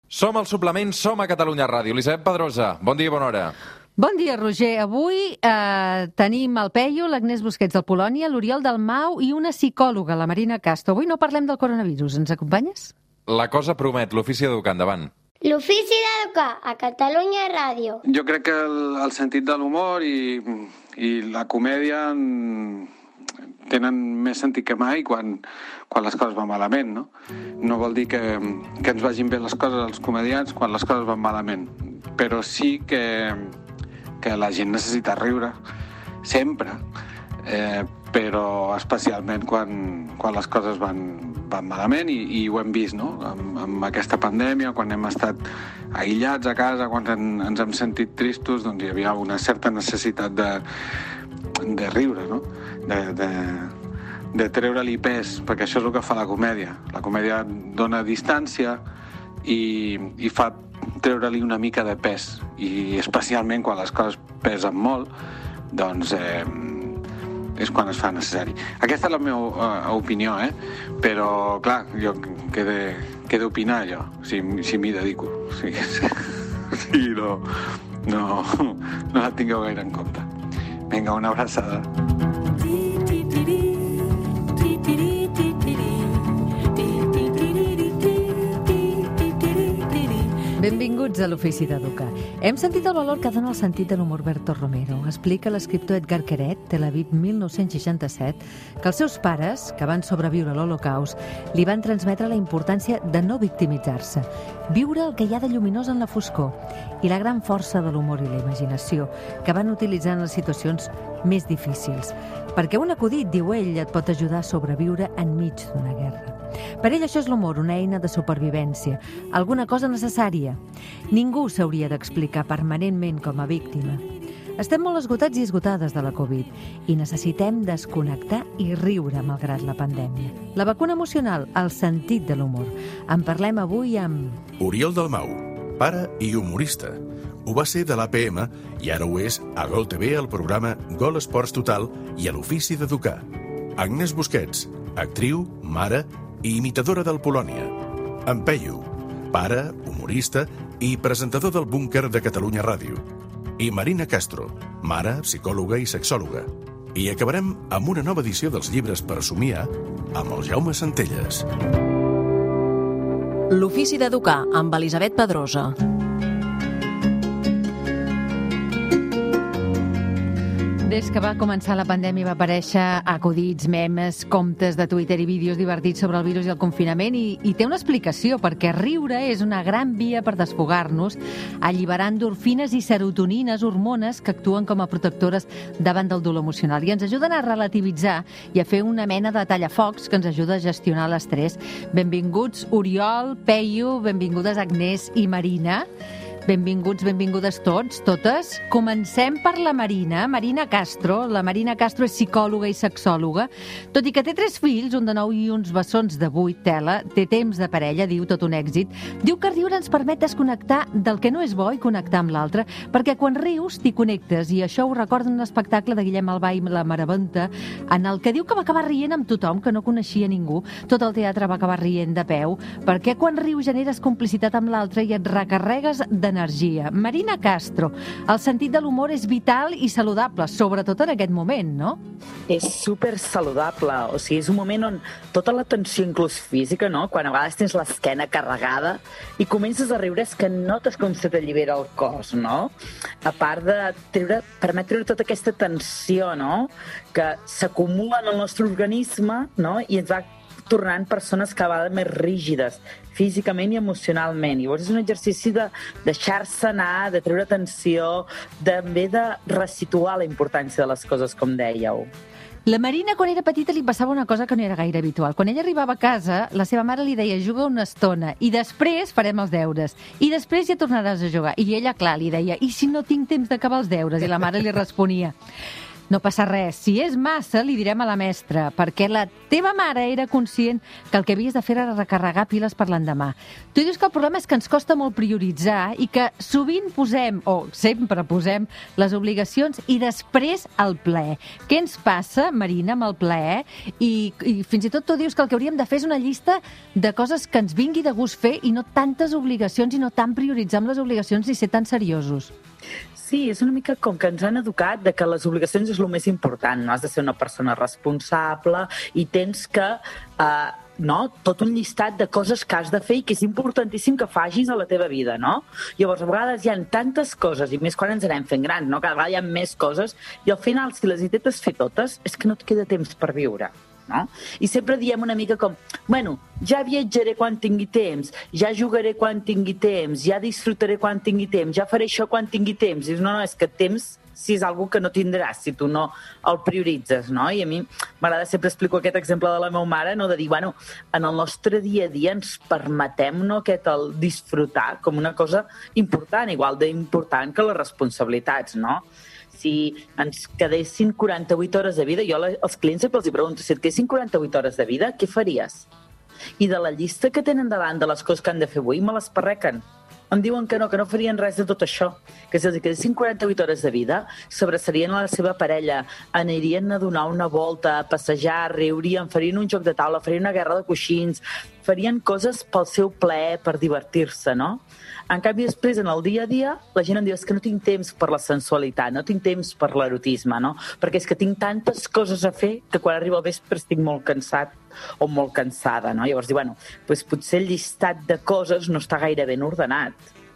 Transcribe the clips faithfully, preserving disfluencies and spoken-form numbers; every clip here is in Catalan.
Som al Suplement, som a Catalunya Ràdio. Elisabet Pedrosa, bon dia i bona hora. Bon dia, Roger. Avui eh, tenim el Peyu, l'Agnès Busquets del Polònia, l'Oriol Dalmau i una psicòloga, la Marina Castro. Avui no parlem del coronavirus. Ens acompanyes? La cosa promet, l'ofici d'educar, endavant. L'ofici d'educar a Catalunya Ràdio. Jo crec que el, el sentit de l'humor i, i la comèdia tenen més sentit que mai quan, quan les coses van malament, no? No vol dir que, que ens vagin bé les coses als comediants quan les coses van malament, però sí que, que la gent necessita riure, sempre, eh, però especialment quan, quan les coses van, van malament i, i ho hem vist, no? Amb, amb aquesta pandèmia, quan hem estat aïllats a casa, quan en, ens hem sentit tristos, doncs hi havia una certa necessitat de, de riure, no? De, de, de treure-li pes, perquè això és el que fa la comèdia. La comèdia dona distància i, i fa treure-li una mica de pes, i especialment quan les coses pesen molt, doncs eh, és quan es fa necessari. Aquesta és la meva uh, opinió, eh? Però, clar, jo què he de, què he d'opinar, jo, si, si m'hi dedico. Sí, sí, no, no, no la tingueu gaire en compte. Vinga, una abraçada. Benvinguts a l'Ofici d'Educar. Hem sentit el valor que dona el sentit de l'humor Berto Romero. Explica l'escriptor Edgar Queret, Tel Aviv mil nou-cents seixanta-set, que els seus pares, que van sobreviure a l'Holocaust, li van transmetre la importància de no victimitzar-se, viure el que hi ha de lluminós en la foscor i la gran força de l'humor i la imaginació que van utilitzar en les situacions més difícils. Perquè un acudit, diu ell, et pot ajudar a sobreviure enmig d'una guerra. Per ell això és l'humor, una eina de supervivència, alguna cosa necessària. Ningú s'hauria d'explicar permanentment com a víctima. Estem molt esgotats i esgotades de la Covid i necessitem desconnectar i riure malgrat la pandèmia. La vacuna emocional, el sentit de l'humor. En parlem avui amb... Oriol Dalmau, pare i humorista. Ho va ser de l'A P M i ara ho és a Gol T V, al programa Gol Esports Total i a l'Ofici d'Educar. Agnès Busquets, actriu, mare i imitadora del Polònia. En Peyu, pare, humorista i presentador del Búnquer de Catalunya Ràdio. I Marina Castro, mare, psicòloga i sexòloga. I acabarem amb una nova edició dels llibres per somiar amb el Jaume Centelles. L'Ofici d'Educar amb Elisabet Pedrosa. Des que va començar la pandèmia va aparèixer acudits, memes, comptes de Twitter i vídeos divertits sobre el virus i el confinament i, i té una explicació, perquè riure és una gran via per desfogar-nos, alliberant endorfines i serotonines, hormones que actuen com a protectores davant del dolor emocional i ens ajuden a relativitzar i a fer una mena de tallafocs que ens ajuda a gestionar l'estrès. Benvinguts Oriol, Peyu, benvingudes Agnès i Marina. Benvinguts, benvingudes tots, totes. Comencem per la Marina, Marina Castro. La Marina Castro és psicòloga i sexòloga. Tot i que té tres fills, un de nou i uns bessons de vuit, tela, té temps de parella, diu, tot un èxit. Diu que riure ens permet desconnectar del que no és bo i connectar amb l'altre, perquè quan rius t'hi connectes, i això ho recorda un espectacle de Guillem Albà i la Maraventa, en el que diu que va acabar rient amb tothom, que no coneixia ningú. Tot el teatre va acabar rient de peu, perquè quan rius generes complicitat amb l'altre i et recarregues d'energia. Marina Castro, el sentit de l'humor és vital i saludable, sobretot en aquest moment, no? És super saludable, o sigui, és un moment on tota la tensió, inclús física, no? Quan a vegades tens l'esquena carregada i comences a riure, és que notes com se t'allibera el cos, no? A part de treure, permet treure tota aquesta tensió, no? Que s'acumula en el nostre organisme, no? I ens va tornant persones cada vegada més rígides, físicament i emocionalment. Llavors és un exercici de deixar-se anar, de treure tensió, també de resituar la importància de les coses, com dèieu. La Marina, quan era petita, li passava una cosa que no era gaire habitual. Quan ella arribava a casa, la seva mare li deia juga una estona i després farem els deures. I després ja tornaràs a jugar. I ella, clar, li deia i si no tinc temps d'acabar els deures? I la mare li responia No passa res. Si és massa, li direm a la mestra, perquè la teva mare era conscient que el que havies de fer era recarregar piles per l'endemà. Tu dius que el problema és que ens costa molt prioritzar i que sovint posem, o sempre posem, les obligacions i després el plaer. Què ens passa, Marina, amb el plaer? I, i fins i tot tu dius que el que hauríem de fer és una llista de coses que ens vingui de gust fer i no tantes obligacions i no tant prioritzar amb les obligacions ni ser tan seriosos. Sí, és una mica com que ens han educat de que les obligacions és el més important, no? Has de ser una persona responsable i tens que, eh, no?, tot un llistat de coses que has de fer i que és importantíssim que facis a la teva vida, no? Llavors, a vegades hi ha tantes coses, i més quan ens anem fent grans, no? Cada vegada hi ha més coses, i al final, si les intentes fer totes, és que no et queda temps per viure. No? I sempre diem una mica com, bueno, ja viatjaré quan tingui temps, ja jugaré quan tingui temps, ja disfrutaré quan tingui temps, ja faré això quan tingui temps. I dius, no, no, és que temps si és algo que no tindràs, si tu no el prioritzes, no? I a mi m'agrada, sempre explico aquest exemple de la meva mare, no? De dir, bueno, en el nostre dia a dia ens permetem, no?, aquest el disfrutar com una cosa important, igual d'important que les responsabilitats, no? Si ens quedessin quaranta-vuit hores de vida, jo als clients sempre els pregunto, si et quedessin quaranta-vuit hores de vida, què faries? I de la llista que tenen davant de les coses que han de fer avui, me les parrequen. Em diuen que no, que no farien res de tot això, que si els quedessin quaranta-vuit hores de vida, s'abraçarien a la seva parella, anirien a donar una volta, a passejar, riurien, farien un joc de taula, farien una guerra de coixins, farien coses pel seu plaer, per divertir-se, no? En canvi, després, en el dia a dia, la gent em diu, és que no tinc temps per la sensualitat, no tinc temps per l'erotisme, no? Perquè és que tinc tantes coses a fer que quan arriba el vespre estic molt cansat o molt cansada, no? Llavors diu, bueno, doncs potser el llistat de coses no està gaire ben ordenat.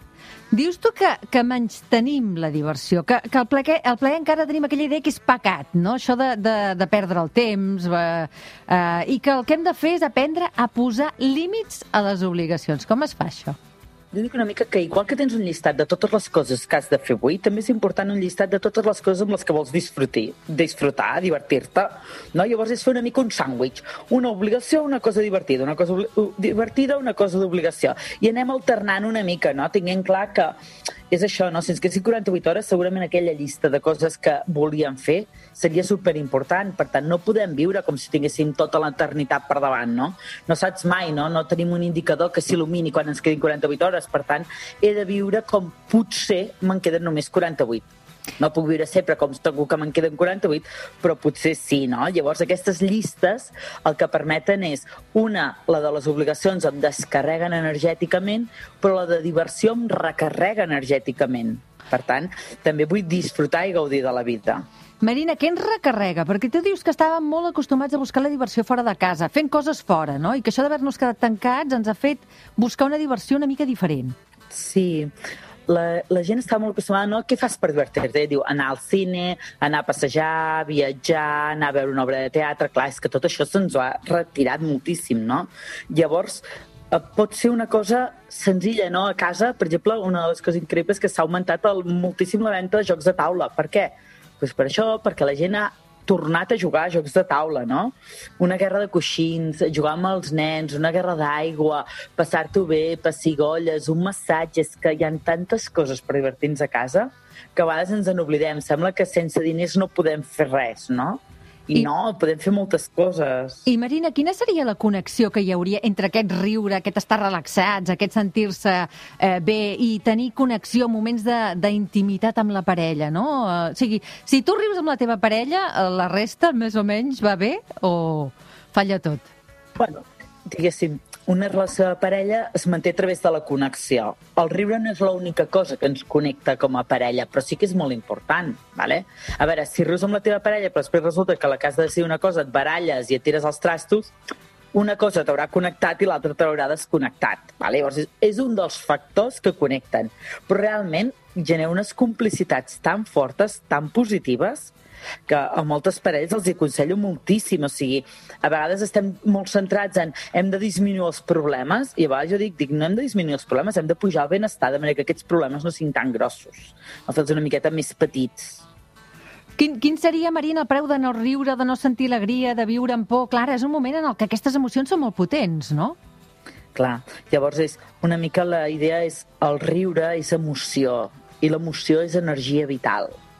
Dius tu que, que menys tenim la diversió, que, que el, plaer, el plaer encara tenim aquella idea que és pecat, no? Això de, de, de perdre el temps, eh, eh, i que el que hem de fer és aprendre a posar límits a les obligacions. Com es fa això? Jo dic una mica que igual que tens un llistat de totes les coses que has de fer avui, també és important un llistat de totes les coses amb les que vols disfrutar, disfrutar, divertir-te, no? Llavors és fer una mica un sàndwich, una obligació, una cosa divertida, una cosa divertida, una cosa d'obligació. I anem alternant una mica, no? Tinguent clar que és això, no? Si ens quedessin quaranta-vuit hores, segurament aquella llista de coses que volíem fer seria superimportant. Per tant, no podem viure com si tinguéssim tota l'eternitat per davant, no? No saps mai, no? No tenim un indicador que s'il·lumini quan ens quedin quaranta-vuit hores. Per tant, he de viure com potser me'n queden només quaranta-vuit. No puc viure sempre com segur que me'n queden quaranta-vuit, però potser sí, no? Llavors, aquestes llistes el que permeten és, una, la de les obligacions em descarreguen energèticament, però la de diversió em recarrega energèticament. Per tant, també vull disfrutar i gaudir de la vida. Marina, què ens recarrega? Perquè tu dius que estàvem molt acostumats a buscar la diversió fora de casa, fent coses fora, no? I que això d'haver-nos quedat tancats ens ha fet buscar una diversió una mica diferent. Sí, la, la gent està molt acostumada, no? Què fas per divertir-te? Diu, anar al cine, anar a passejar, viatjar, anar a veure una obra de teatre. Clar, és que tot això se'ns ha retirat moltíssim, no? Llavors, pot ser una cosa senzilla, no? A casa, per exemple, una de les coses increïbles és que s'ha augmentat el, moltíssim la venda de jocs de taula. Per què? Pues per això, perquè la gent ha tornat a jugar a jocs de taula, no? Una guerra de coixins, jugar amb els nens, una guerra d'aigua, passar-t'ho bé, pessigolles, un massatge... És que hi ha tantes coses per divertir-nos a casa que a vegades ens n'oblidem. Sembla que sense diners no podem fer res, no? I, I no, podem fer moltes coses. I Marina, quina seria la connexió que hi hauria entre aquest riure, aquest estar relaxats, aquest sentir-se eh, bé i tenir connexió, moments d'intimitat amb la parella, no? Uh, o sigui, si tu rius amb la teva parella, la resta més o menys va bé o falla tot? Bueno, diguéssim, una relació de parella es manté a través de la connexió. El riure no és l'única cosa que ens connecta com a parella, però sí que és molt important, ¿vale? A veure, si rius amb la teva parella, però després resulta que a la que has de decidir una cosa et baralles i et tires els trastos, una cosa t'haurà connectat i l'altra t'haurà desconnectat, ¿vale? Llavors, és un dels factors que connecten, però realment genera unes complicitats tan fortes, tan positives, que a moltes parelles els aconsello moltíssim. O sigui, a vegades estem molt centrats en hem de disminuir els problemes i a vegades jo dic, dic no hem de disminuir els problemes, hem de pujar el benestar de manera que aquests problemes no siguin tan grossos, o fer-los una miqueta més petits. Quin, quin seria, Marina, el preu de no riure, de no sentir alegria, de viure amb por? Clar, és un moment en el que aquestes emocions són molt potents, no? Clar, llavors és una mica la idea és el riure és emoció i l'emoció és energia vital.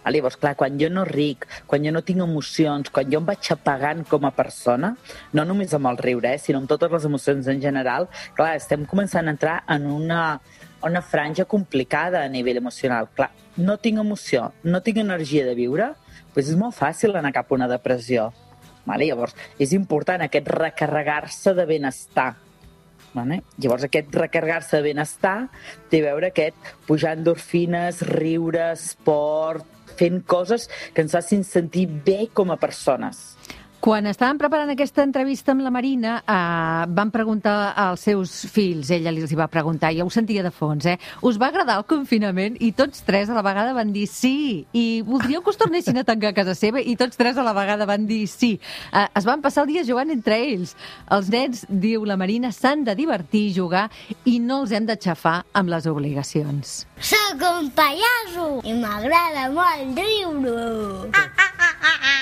Llavors, clar, quan jo no ric, quan jo no tinc emocions, quan jo em vaig apagant com a persona, no només amb el riure, eh, sinó amb totes les emocions en general, clar, estem començant a entrar en una, una franja complicada a nivell emocional. Clar, no tinc emoció, no tinc energia de viure, doncs és molt fàcil anar cap a una depressió. Vale? Llavors, és important aquest recarregar-se de benestar. Vale? Llavors, aquest recarregar-se de benestar té a veure aquest pujar endorfines, riure, esport, fent coses que ens facin sentir bé com a persones. Quan estàvem preparant aquesta entrevista amb la Marina, eh, van preguntar als seus fills, ella els hi va preguntar, ja ho sentia de fons, eh? Us va agradar el confinament? I tots tres a la vegada van dir sí. I voldríeu que us tornessin a tancar a casa seva? I tots tres a la vegada van dir sí. Eh, es van passar el dia jugant entre ells. Els nens, diu la Marina, s'han de divertir, jugar, i no els hem de xafar amb les obligacions. Soc un pallasso i m'agrada molt riure. Ah, ah, ah, ah, ah.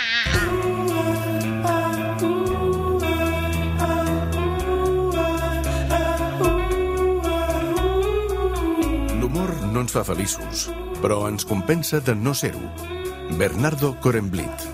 L'humor no ens fa feliços, però ens compensa de no ser-ho. Bernardo Corenblit.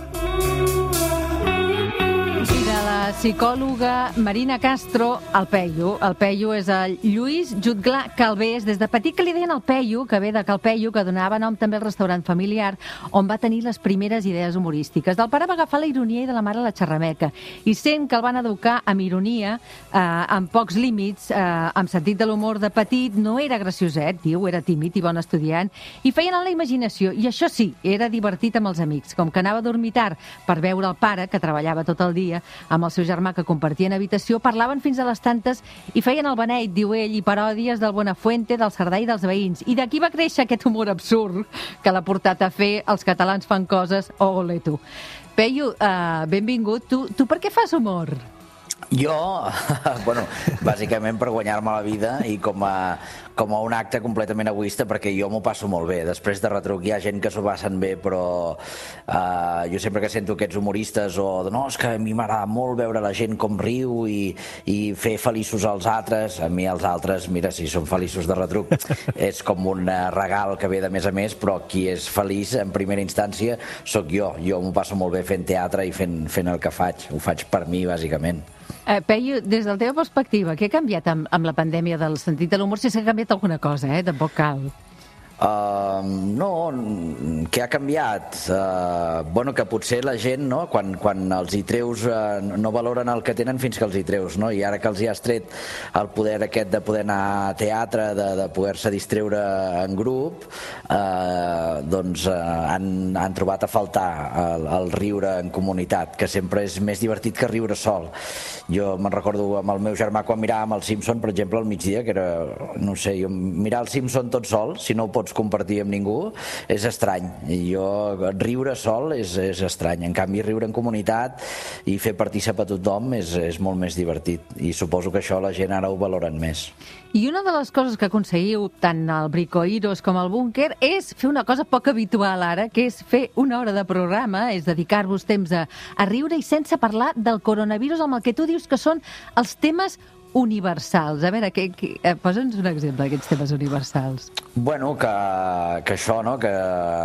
I de la psicòloga Marina Castro, el Peyu. El Peyu és el Lluís Jutglà Calvés. Des de petit que li deien el Peyu, que ve de Calpeyu, que donava nom també al restaurant familiar, on va tenir les primeres idees humorístiques. Del pare va agafar la ironia i de la mare la xerrameca. I sent que el van educar amb ironia, eh, amb pocs límits, eh, amb sentit de l'humor de petit, no era gracioset, diu, era tímid i bon estudiant, i feien en la imaginació. I això sí, era divertit amb els amics. Com que anava a dormir tard per veure el pare, que treballava tot el dia, amb el seu germà que compartien habitació, parlaven fins a les tantes i feien el beneit, diu ell, i paròdies del Buenafuente, del Cerdà i dels veïns. I d'aquí va créixer aquest humor absurd que l'ha portat a fer Els catalans fan coses o Ole tu. Peyu, uh, benvingut. Tu, tu per què fas humor? Jo, bueno, bàsicament per guanyar-me la vida i com a, com a un acte completament egoista, perquè jo m'ho passo molt bé. Després de retruc hi ha gent que s'ho passen bé, però uh, jo sempre que sento aquests humoristes o no, és que a mi m'agrada molt veure la gent com riu i, i fer feliços als altres. A mi els altres, mira, si són feliços de retruc, és com un regal que ve de més a més, però qui és feliç en primera instància sóc jo. Jo m'ho passo molt bé fent teatre i fent, fent el que faig. Ho faig per mi, bàsicament. Uh, Peyu, des de la teva perspectiva, què ha canviat amb, amb la pandèmia del sentit de l'humor? Si s'ha canviat alguna cosa, eh? Tampoc cal. Uh, no, què ha canviat? Uh, bueno, que potser la gent, no, quan, quan els hi treus, uh, no valoren el que tenen fins que els hi treus, no? I ara que els hi has tret el poder aquest de poder anar a teatre, de, de poder-se distreure en grup, uh, doncs uh, han, han trobat a faltar el, el riure en comunitat, que sempre és més divertit que riure sol. Jo me'n recordo amb el meu germà quan miràvem el Simpson, per exemple, al migdia, que era, no sé, jo mirar el Simpson tot sol, si no ho pots compartir amb ningú, és estrany. I jo, riure sol és, és estrany. En canvi, riure en comunitat i fer partícip a tothom és, és molt més divertit. I suposo que això la gent ara ho valoren més. I una de les coses que aconseguiu, tant al Bricoiros com al Búnquer, és fer una cosa poc habitual ara, que és fer una hora de programa, és dedicar-vos temps a, a riure i sense parlar del coronavirus, amb el que tu dius que són els temes universals. A veure, que, que, eh, posa'ns un exemple d'aquests temes universals. Bueno, que, que això, no?, que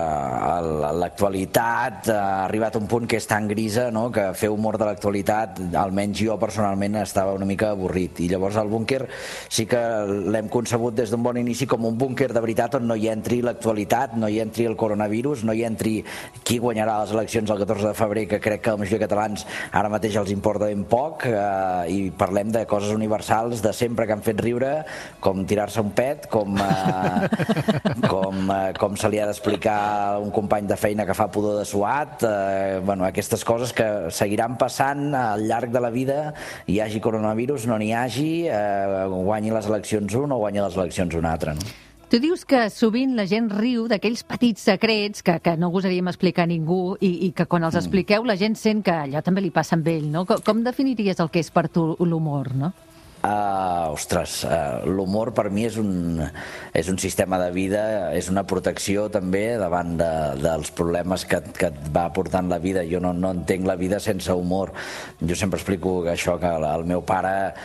l'actualitat ha arribat a un punt que és tan grisa, no?, que fer humor de l'actualitat, almenys jo personalment estava una mica avorrit. I llavors el Búnquer sí que l'hem concebut des d'un bon inici com un búnquer de veritat on no hi entri l'actualitat, no hi entri el coronavirus, no hi entri qui guanyarà les eleccions el catorze de febrer, que crec que a la majoria de catalans ara mateix els importa ben poc, eh, i parlem de coses universals de sempre que han fet riure, com tirar-se un pet, com, eh, com, eh, com se li ha d'explicar a un company de feina que fa pudor de suat, eh, bueno, aquestes coses que seguiran passant al llarg de la vida, hi hagi coronavirus, no n'hi hagi, eh, guanyi les eleccions un o guanyi les eleccions un altre, no? Tu dius que sovint la gent riu d'aquells petits secrets que, que no gosaríem explicar a ningú i, i que quan els expliqueu la gent sent que allò també li passa amb ell, no? Com, com definiries el que és per tu l'humor, no? Uh, ostres, uh, l'humor per mi és un, és un sistema de vida, és una protecció també davant de, dels problemes que, que et va portant la vida. Jo no, no entenc la vida sense humor. Jo sempre explico això, que el meu pare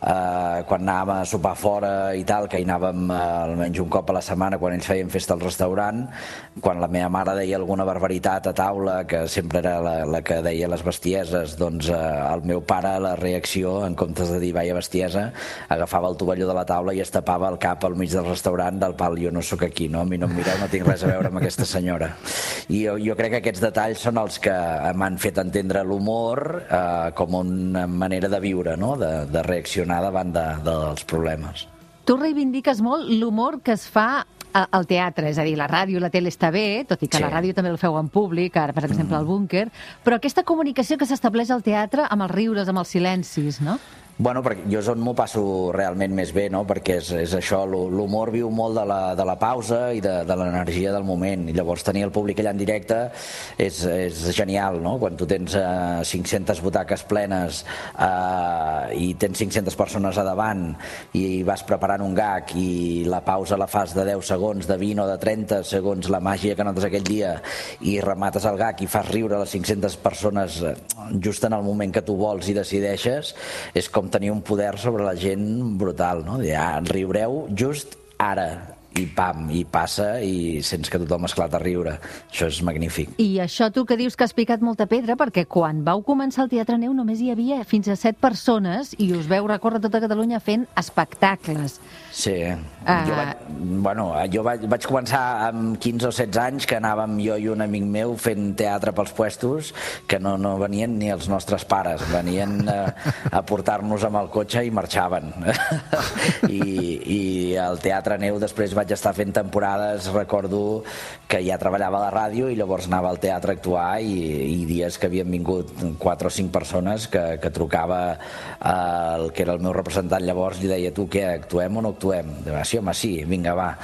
eh, quan anàvem a sopar fora i tal, que hi anàvem eh, almenys un cop a la setmana quan ells feien festa al restaurant, quan la meva mare deia alguna barbaritat a taula, que sempre era la, la que deia les bestieses, doncs eh, el meu pare, la reacció, en comptes de dir vaya bestiesa, agafava el tovalló de la taula i es tapava el cap al mig del restaurant del pal, jo no sóc aquí, no? A mi no em mireu, no tinc res a veure amb aquesta senyora. I jo, jo crec que aquests detalls són els que m'han fet entendre l'humor eh, com una manera de viure, no? de, de reaccionar davant de, dels problemes. Tu reivindiques molt l'humor que es fa al teatre, és a dir, la ràdio, la tele està bé, tot i que sí. La ràdio també el feu en públic, ara, per exemple, al búnquer, però aquesta comunicació que s'estableix al teatre amb els riures, amb els silencis, no? Bueno, perquè jo és on m'ho passo realment més bé, no? Perquè és, és això, l'humor viu molt de la, de la pausa i de, de l'energia del moment, i llavors tenir el públic allà en directe és, és genial, no? Quan tu tens eh, cinc-centes butaques plenes eh, i tens cinc-centes persones a davant i vas preparant un gag i la pausa la fas de deu segons, de vint o de trenta segons, la màgia que notes aquell dia, i remates el gag i fas riure les cinc-centes persones just en el moment que tu vols i decideixes, és com tenir un poder sobre la gent brutal, no? Ja riureu just ara, i pam, i passa, i sents que tothom esclata a riure. Això és magnífic. I això tu que dius que has picat molta pedra, perquè quan vau començar el Teatre Neu només hi havia fins a set persones i us veu recórrer tota Catalunya fent espectacles. Sí. Uh... Jo, vaig, bueno, jo vaig, vaig començar amb quinze o setze anys, que anàvem jo i un amic meu fent teatre pels puestos, que no, no venien ni els nostres pares, venien a, a portar-nos amb el cotxe i marxaven. I, i el Teatre Neu després vaig estar fent temporades, recordo que ja treballava a la ràdio i llavors anava al teatre a actuar, i, i dies que havien vingut quatre o cinc persones que, que trucava el que era el meu representant llavors i deia, tu què, actuem o no actuem? Deia, sí, home, sí, vinga, va.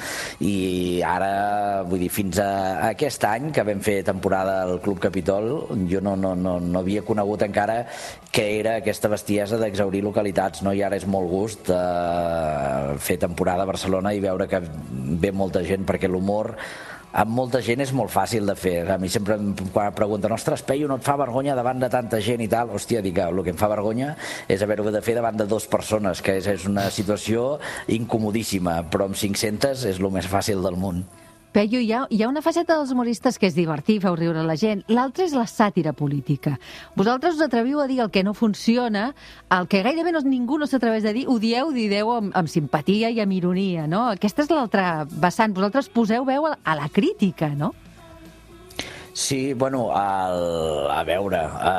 I ara, vull dir, fins a aquest any que vam fer temporada al Club Capitol, jo no, no, no, no havia conegut encara què era aquesta bestiesa d'exhaurir localitats, no? I ara és molt gust eh, fer temporada a Barcelona i veure que ve molta gent, perquè l'humor amb molta gent és molt fàcil de fer. A mi sempre quan em pregunten, ostres, Peyu, no et fa vergonya davant de tanta gent i tal? Hòstia, dic, el que em fa vergonya és haver-ho de fer davant de dues persones, que és, és una situació incomodíssima, però amb cinc-centes és el més fàcil del món. Peyu, hi ha, hi ha una faceta dels humoristes que és divertir, feu riure la gent. L'altra és la sàtira política. Vosaltres us atreviu a dir el que no funciona, el que gairebé no, ningú no s'atreveix a dir, ho dieu, dieu amb, amb simpatia i amb ironia, no? Aquesta és l'altra vessant. Vosaltres poseu veu a, a la crítica, no? Sí, bueno, el, a veure,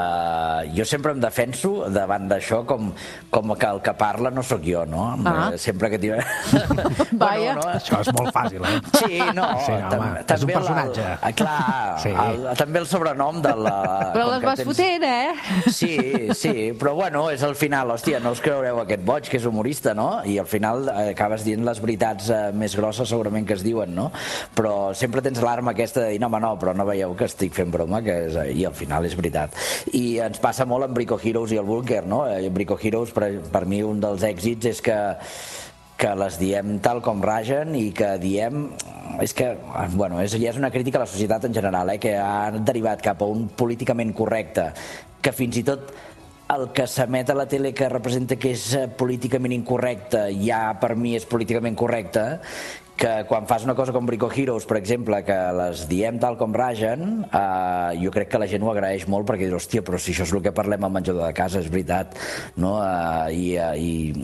uh, jo sempre em defenso davant d'això com, com que el que parla no sóc jo, no? Ah. Sempre que t'hi... Vaja. Bueno, no, això és molt fàcil, eh? Sí, no, sí, no home, tam és un personatge. El, el, clar, sí. el, també el sobrenom de la... Però les vas tens... fotent, eh? Sí, sí, però bueno, és al final, hòstia, no us creureu aquest boig que és humorista, no? I al final acabes dient les veritats eh, més grosses segurament que es diuen, no? Però sempre tens l'arma aquesta de dir, no, home, no, però no veieu que estic fent broma, que és, i al final és veritat. I ens passa molt amb Brico Heroes i el búnquer, no? Brico Heroes, per, per mi, un dels èxits és que que les diem tal com ragen i que diem... És que, bueno, és, ja és una crítica a la societat en general, eh, que ha derivat cap a un políticament correcte, que fins i tot el que s'emet a la tele que representa que és políticament incorrecte ja per mi és políticament correcte, que quan fas una cosa com Brico Heroes, per exemple, que les diem tal com ragen, eh, jo crec que la gent ho agraeix molt, perquè dius, hòstia, però si això és el que parlem al menjador de casa, és veritat, no? Eh, i, eh,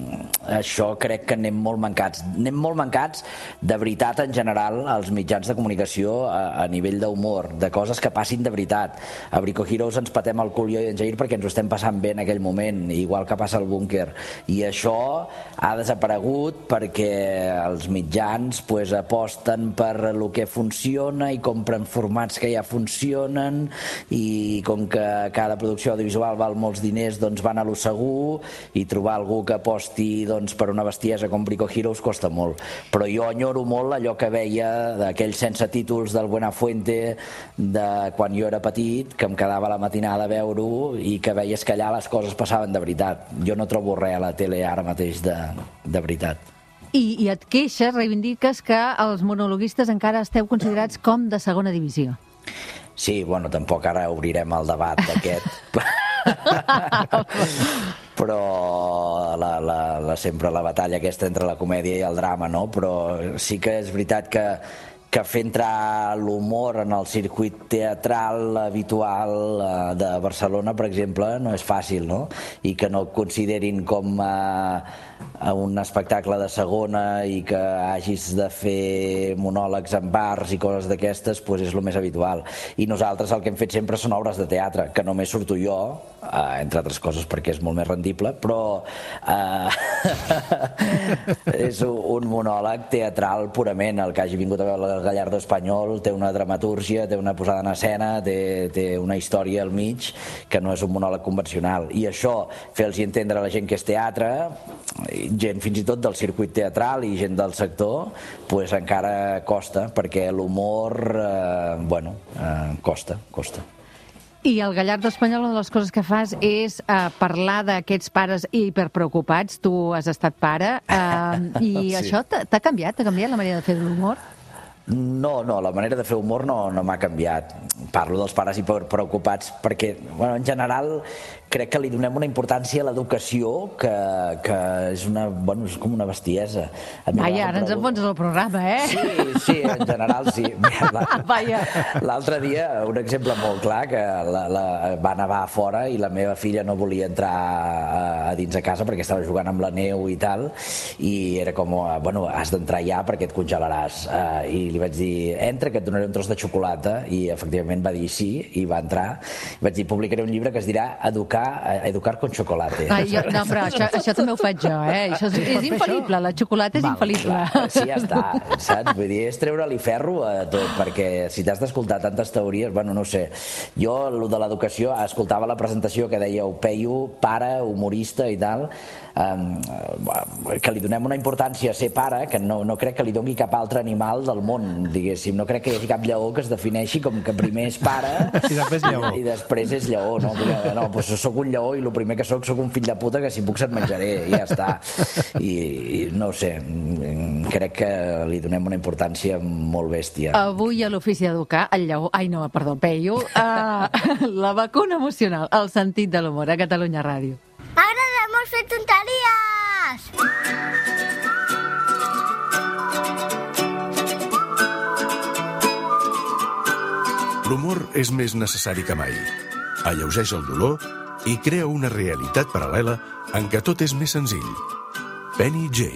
I això crec que anem molt mancats. Anem molt mancats de veritat en general als mitjans de comunicació a, a nivell d'humor, de coses que passin de veritat. A Brico Heroes ens patem el cul jo i en Jair perquè ens ho estem passant bé en aquell moment, igual que passa al búnquer. I això ha desaparegut perquè els mitjans pues, aposten per el que funciona i compren formats que ja funcionen, i com que cada producció audiovisual val molts diners, doncs van a lo segur, i trobar algú que aposti doncs, per una bestiesa com Brico Heroes costa molt. Però jo enyoro molt allò que veia d'aquells sense títols del Buenafuente de quan jo era petit, que em quedava a la matinada a veure-ho i que veies que allà les coses passaven de veritat. Jo no trobo res a la tele ara mateix de, de veritat. I, I et queixes, reivindiques que els monologuistes encara esteu considerats com de segona divisió. Sí, bueno, tampoc ara obrirem el debat d'aquest. però la, la, la, sempre la batalla aquesta entre la comèdia i el drama, no? Però sí que és veritat que que fer entrar l'humor en el circuit teatral habitual de Barcelona, per exemple, no és fàcil, no? I que no et considerin com a, a un espectacle de segona i que hagis de fer monòlegs en bars i coses d'aquestes, doncs és el més habitual. I nosaltres el que hem fet sempre són obres de teatre, que només surto jo, eh, entre altres coses perquè és molt més rendible, però eh, és un monòleg teatral purament. El que hagi vingut a veure el Gallardo Espanyol té una dramatúrgia, té una posada en escena, té, té una història al mig que no és un monòleg convencional. I això, fer-los entendre a la gent que és teatre, gent fins i tot del circuit teatral i gent del sector, pues encara costa, perquè l'humor, eh, bueno, eh, costa, costa. I el Gallardo Espanyol, una de les coses que fas és eh, parlar d'aquests pares hiperpreocupats. Tu has estat pare eh, i sí. Això t'ha canviat? T'ha canviat la manera de fer l'humor? No, no, la manera de fer humor no, no m'ha canviat. Parlo dels pares hiperpreocupats perquè, bueno, en general, crec que li donem una importància a l'educació que, que és, una, bueno, és com una bestiesa. Vaja, ara ens enfonses el programa, eh? Sí, sí, en general sí. Vaja. L'altre dia, un exemple molt clar, que la, la, va nevar a fora i la meva filla no volia entrar a, a dins a casa perquè estava jugant amb la neu i tal, i era com, bueno, has d'entrar ja perquè et congelaràs. Uh, I li vaig dir, entra que et donaré un tros de xocolata, i efectivament va dir sí, i va entrar. I vaig dir, publicaré un llibre que es dirà Educar, educar con chocolate. Ai, jo, no, però això, això també ho faig jo, eh? Això és, és infal·lible, la xocolata és Val, infal·lible. Clar, sí, ja està, saps? Vull dir, és treure-li ferro a tot, perquè si t'has d'escoltar tantes teories, bueno, no sé. Jo, el de l'educació, escoltava la presentació que deia Peyu, pare, humorista i tal, um, que li donem una importància a ser pare, que no, no crec que li doni cap altre animal del món, diguéssim. No crec que hi hagi cap lleó que es defineixi com que primer és pare i després lleó. I després és lleó. No, no, doncs soc un lleó i el primer que soc soc un fill de puta que si puc se't menjaré, i ja està. I, i no ho sé, crec que li donem una importància molt bèstia. Avui a l'Ofici d'Educar, el lleó, ai no, perdó, Peyu, uh, la vacuna emocional, el sentit de l'humor a Catalunya Ràdio. M'agrada molt fer tonteries! L'humor és més necessari que mai. Alleugeja el dolor i crea una realitat paral·lela en què tot és més senzill. Penny J.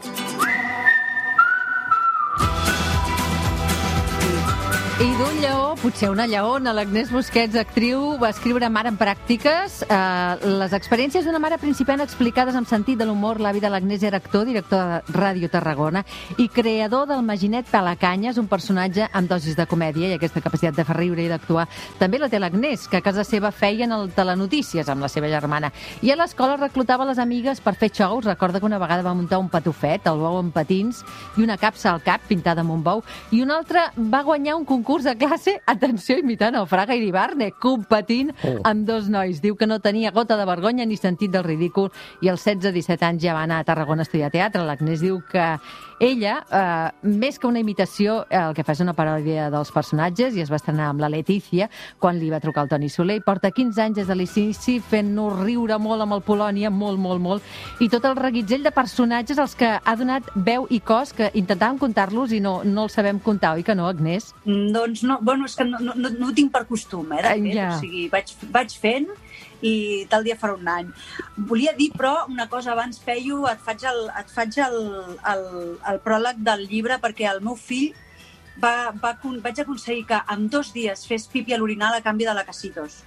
I d'un lleó, potser una lleona, l'Agnès Busquets, actriu, va escriure Mare en pràctiques. Eh, les experiències d'una mare principiant explicades amb sentit de l'humor. L'avi de l'Agnès era actor, director de Ràdio Tarragona i creador del Maginet Pelacanyes, un personatge amb dosis de comèdia i aquesta capacitat de fer riure i d'actuar. També la té l'Agnès, que a casa seva feien el telenotícies amb la seva germana. I a l'escola reclutava les amigues per fer xous. Recorda que una vegada va muntar un patufet, el bou amb patins, i una capsa al cap pintada amb un bou. I una altra va guanyar un concurs de classe, atenció, imitant el Fraga Iribarne, competint oh. amb dos nois. Diu que no tenia gota de vergonya ni sentit del ridícul i als setze disset anys ja va anar a Tarragona a estudiar teatre. L'Agnès diu que ella, eh, més que una imitació, el que fa és una paròdia dels personatges i es va estrenar amb la Letícia quan li va trucar el Toni Soler i porta quinze anys des de l'inici fent-nos riure molt amb el Polònia, molt, molt, molt, i tot el reguitzell de personatges als que ha donat veu i cos que intentàvem comptar-los i no, no els sabem comptar, oi que no, Agnès? Doncs no, bueno, és que no, no, no ho tinc per costum, eh, de fet, ja. O sigui, vaig, vaig fent i tal dia farà un any. Volia dir, però, una cosa abans, Peyu, et faig el, et faig el, el, el pròleg del llibre perquè el meu fill va, va, vaig aconseguir que en dos dies fes pipi a l'orinal a canvi de la Casitos.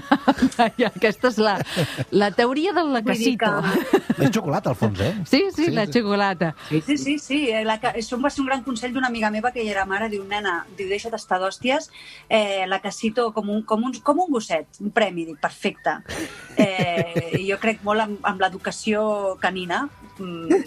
Aquesta és la, la teoria del la Casito. Que... És xocolata, al fons, eh? Sí, sí, sí la sí. xocolata. Sí, sí, sí. sí. La, això va ser un gran consell d'una amiga meva que ja era mare. Diu, nena, diu, deixa't estar d'hòsties. Eh, la Casito com un, com, un, com un gosset, un premi. Dic, perfecte. Eh, jo crec molt amb, amb l'educació canina. I,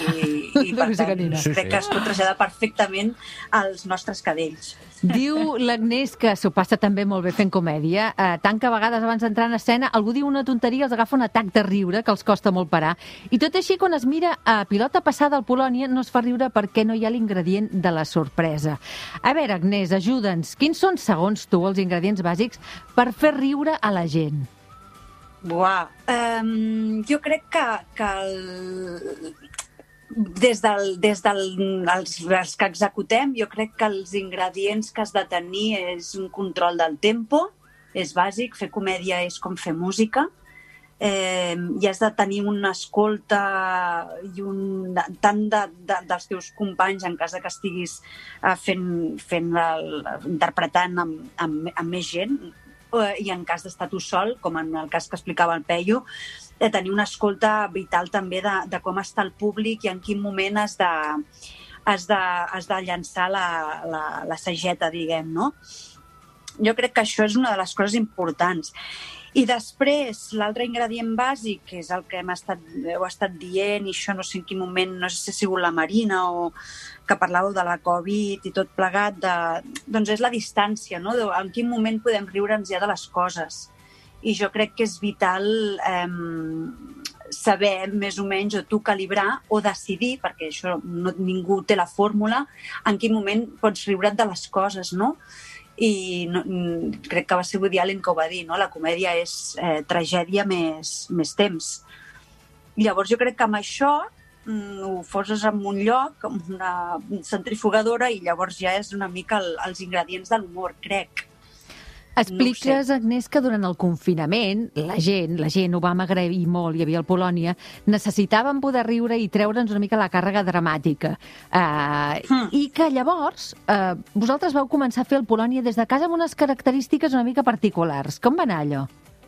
i per tant, sí, crec sí. que es pot traslladar perfectament als nostres cadells. Diu l'Agnès que s'ho passa també molt bé fent comèdia, eh, tant que a vegades abans d'entrar en escena algú diu una tonteria, els agafa un atac de riure que els costa molt parar, i tot així quan es mira a pilota passada al Polònia no es fa riure perquè no hi ha l'ingredient de la sorpresa. A veure, Agnès, ajuda'ns, quins són segons tu els ingredients bàsics per fer riure a la gent? Buah. Um, jo crec que, que el... des del, des del, els, els que executem, jo crec que els ingredients que has de tenir és un control del tempo, és bàsic, fer comèdia és com fer música, eh, i has de tenir una escolta i un, tant de, de, dels teus companys en cas de que estiguis eh, fent, fent el, interpretant amb, amb, amb més gent, eh, i en cas d'estar tu sol, com en el cas que explicava el Peyu, de tenir una escolta vital també de, de com està el públic i en quin moment has de, has de, has de llançar la, la, la sageta, diguem, no? Jo crec que això és una de les coses importants. I després, l'altre ingredient bàsic, que és el que hem estat, heu estat dient, i això no sé en quin moment, no sé si ha sigut la Marina o que parlàveu de la Covid i tot plegat, de, doncs és la distància, no? De, en quin moment podem riure'ns ja de les coses. I jo crec que és vital eh, saber més o menys o tu calibrar o decidir, perquè això no, ningú té la fórmula, en quin moment pots riure't de les coses, no? I no, crec que va ser Woody Allen que ho va dir, no? La comèdia és eh, tragèdia més, més temps. Llavors jo crec que amb això mm, ho poses en un lloc, amb una centrifugadora, i llavors ja és una mica el, els ingredients de l'humor, crec. Expliques, no Agnès, que durant el confinament la gent, la gent ho vam agrair molt, hi havia el Polònia, necessitàvem poder riure i treure'ns una mica la càrrega dramàtica. Uh, mm. I que llavors uh, vosaltres vau començar a fer el Polònia des de casa amb unes característiques una mica particulars. Com va anar allò?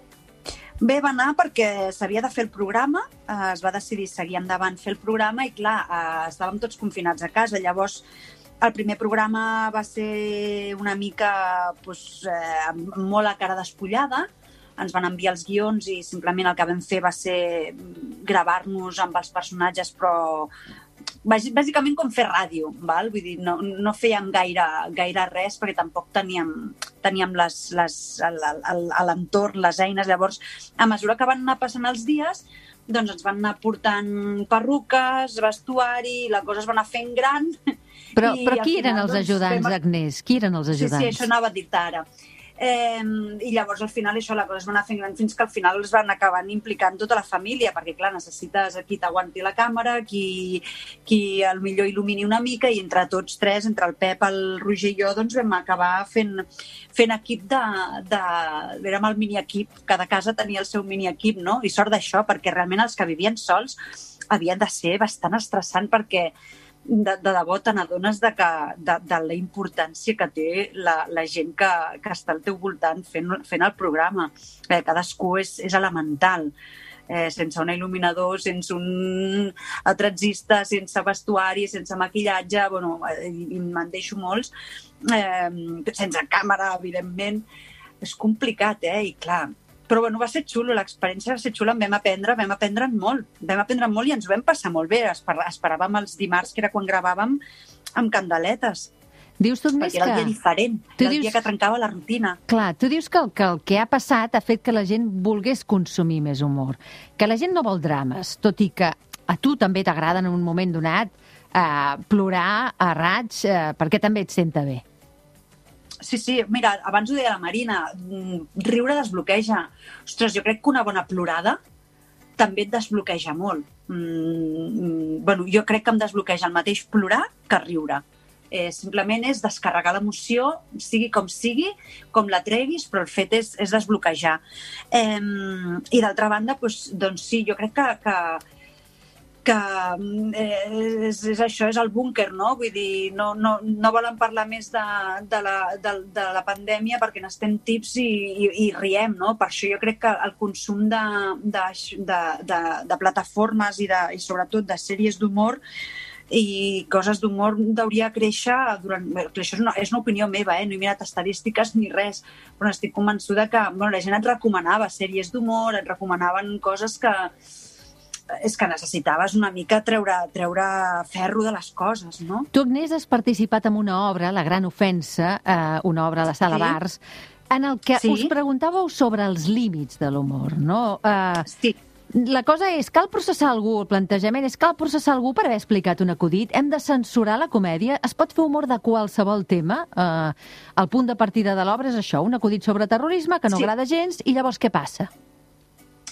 Bé, va anar perquè s'havia de fer el programa, uh, es va decidir seguir endavant fer el programa i, clar, uh, estàvem tots confinats a casa, llavors el primer programa va ser una mica doncs, eh, molt a cara despullada. Ens van enviar els guions i simplement el que vam fer va ser gravar-nos amb els personatges, però bàsicament com fer ràdio, val? Vull dir, no, no fèiem gaire, gaire res perquè tampoc teníem, teníem les, les, l'entorn, les eines. Llavors, a mesura que van anar passant els dies, doncs ens van anar portant perruques, vestuari, la cosa es va anar fent gran. Però, però qui eren els ajudants, Agnès? Qui eren els ajudants? Sí, sí, això anava a dir-te ara. Eh, I llavors, al final, això, la cosa es va anar fent gran fins que al final es van acabar implicant tota la família, perquè, clar, necessites qui t'aguanti la càmera, qui, qui al millor il·lumini una mica, i entre tots tres, entre el Pep, el Roger i jo, doncs vam acabar fent, fent equip de, de... Érem el mini-equip, cada casa tenia el seu mini-equip, no? I sort d'això, perquè realment els que vivien sols havien de ser bastant estressant, perquè de, de debò te n'adones de, que, de, de la importància que té la, la gent que, que està al teu voltant fent, fent el programa. Eh, cadascú és, és elemental. Eh, sense un il·luminador, sense un atratzista, sense vestuari, sense maquillatge, bueno, i me'n deixo molts, eh, sense càmera, evidentment. És complicat, eh? I clar, però bueno, va ser xulo, l'experiència va ser xula, en vam aprendre, vam aprendre molt, vam aprendre molt i ens ho vam passar molt bé. Esper esperàvem els dimarts, que era quan gravàvem, amb candeletes. Dius tu, Agnès, perquè era el dia diferent, era el dius... dia que trencava la rutina. Clar, tu dius que el, que el que ha passat ha fet que la gent volgués consumir més humor, que la gent no vol drames, tot i que a tu també t'agrada en un moment donat eh, plorar a raig, eh, perquè també et senta bé. Sí, sí, mira, abans ho deia la Marina, riure desbloqueja. Ostres, jo crec que una bona plorada també et desbloqueja molt. Mm, bueno, jo crec que em desbloqueja el mateix plorar que riure. Eh, simplement és descarregar l'emoció, sigui com sigui, com la treguis, però el fet és, és desbloquejar. Eh, I d'altra banda, doncs, doncs sí, jo crec que... que que eh, és, és això, és el búnquer, no? Vull dir, no, no, no volen parlar més de, de, la, de, de la pandèmia perquè n'estem tips i, i, i riem, no? Per això jo crec que el consum de, de, de, de, de plataformes i, de, i sobretot de sèries d'humor i coses d'humor hauria de créixer durant... Això és una, és una opinió meva, eh? No he mirat estadístiques ni res, però estic convençuda que bueno, la gent et recomanava sèries d'humor, et recomanaven coses que... és que necessitaves una mica treure, treure ferro de les coses, no? Tu, Agnès, has participat en una obra, La gran ofensa, eh, una obra a la Sala Sí. Bars, en el que Sí. us preguntàveu sobre els límits de l'humor, no? Eh, Sí. La cosa és, cal processar algú, el plantejament és, cal processar algú per haver explicat un acudit? Hem de censurar la comèdia? Es pot fer humor de qualsevol tema? Eh, el punt de partida de l'obra és això, un acudit sobre terrorisme que no Sí. agrada gens, i llavors què passa?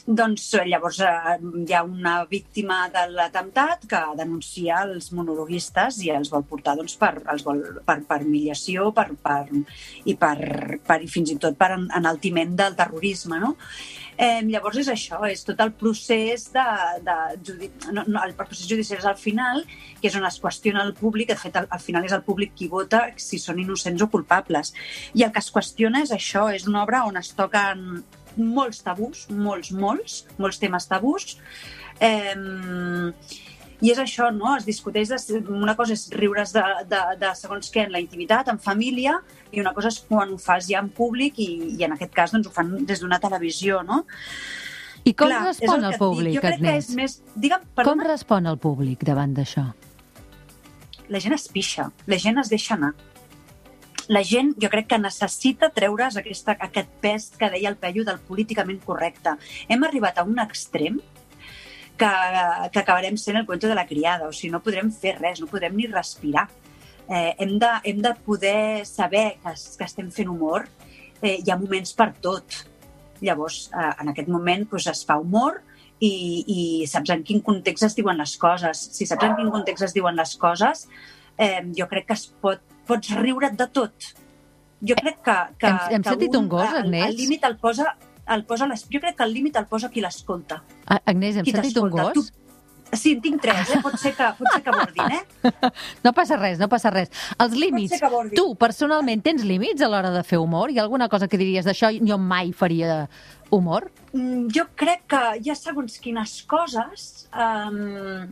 Doncs llavors eh, hi ha una víctima de l'atemptat que denuncia els monologuistes i els vol portar doncs, per, els vol, per, per humiliació per, per, i, per, per, i fins i tot per enaltiment del terrorisme, no? Eh, llavors és això, és tot el procés de, de judi... no, no, el procés judicial és al final, que és on es qüestiona el públic, de fet al, al final és el públic qui vota si són innocents o culpables. I el que es qüestiona és això, és una obra on es toquen molts tabús, molts, molts, molts temes tabús, eh, i és això, no? Es discuteix, de, una cosa és riure's de, de, de segons què en la intimitat, en família, i una cosa és quan ho fas ja en públic i, i en aquest cas doncs, ho fan des d'una televisió, no? I com Clar, respon el, el públic, jo crec Agnès? Que és més... Digue'm, com respon el públic davant d'això? La gent es pixa, la gent es deixa anar. La gent, jo crec que necessita treure's aquesta, aquest pes que deia el Peyu del políticament correcte. Hem arribat a un extrem que, que acabarem sent el cuento de la criada, o sigui, no podrem fer res, no podrem ni respirar. Eh, hem, de, hem de poder saber que, que estem fent humor, eh, hi ha moments per tot. Llavors, eh, en aquest moment doncs, es fa humor i, i saps en quin context es diuen les coses. Si saps en quin context es diuen les coses, eh, jo crec que es pot, pots riure't de tot. Jo crec que... que hem hem que sentit un, un gos, Agnès? El límit el posa... El posa les... Jo crec que el límit el posa qui l'escolta. Ah, Agnès, hem sentit un gos? Tu... Sí, en tinc tres, eh? Pot ser que, pot ser que bordin, eh? No passa res, no passa res. Els límits, tu personalment tens límits a l'hora de fer humor? Hi ha alguna cosa que diries d'això jo mai faria humor? Mm, jo crec que hi ha segons quines coses um,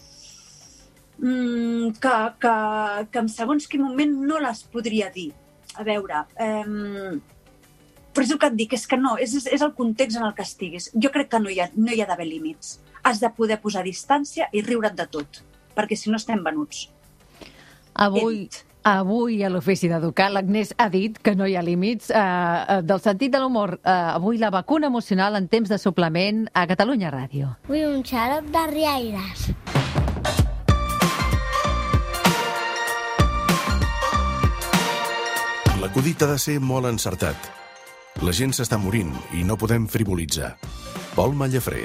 mm, que, que, que en segons quin moment no les podria dir. A veure... Um, però és el que et dic, és que no, és, és el context en el que estiguis. Jo crec que no hi ha, no hi ha d'haver límits. Has de poder posar distància i riure't de tot, perquè si no estem venuts. Avui, avui a l'Ofici d'Educar, l'Agnès ha dit que no hi ha límits. Eh, del sentit de l'humor, eh, avui la vacuna emocional en temps de suplement a Catalunya Ràdio. Vull un xarop de riaires. L'acudit ha de ser molt encertat. La gent s'està morint i no podem frivolitzar. Pol Mallafré.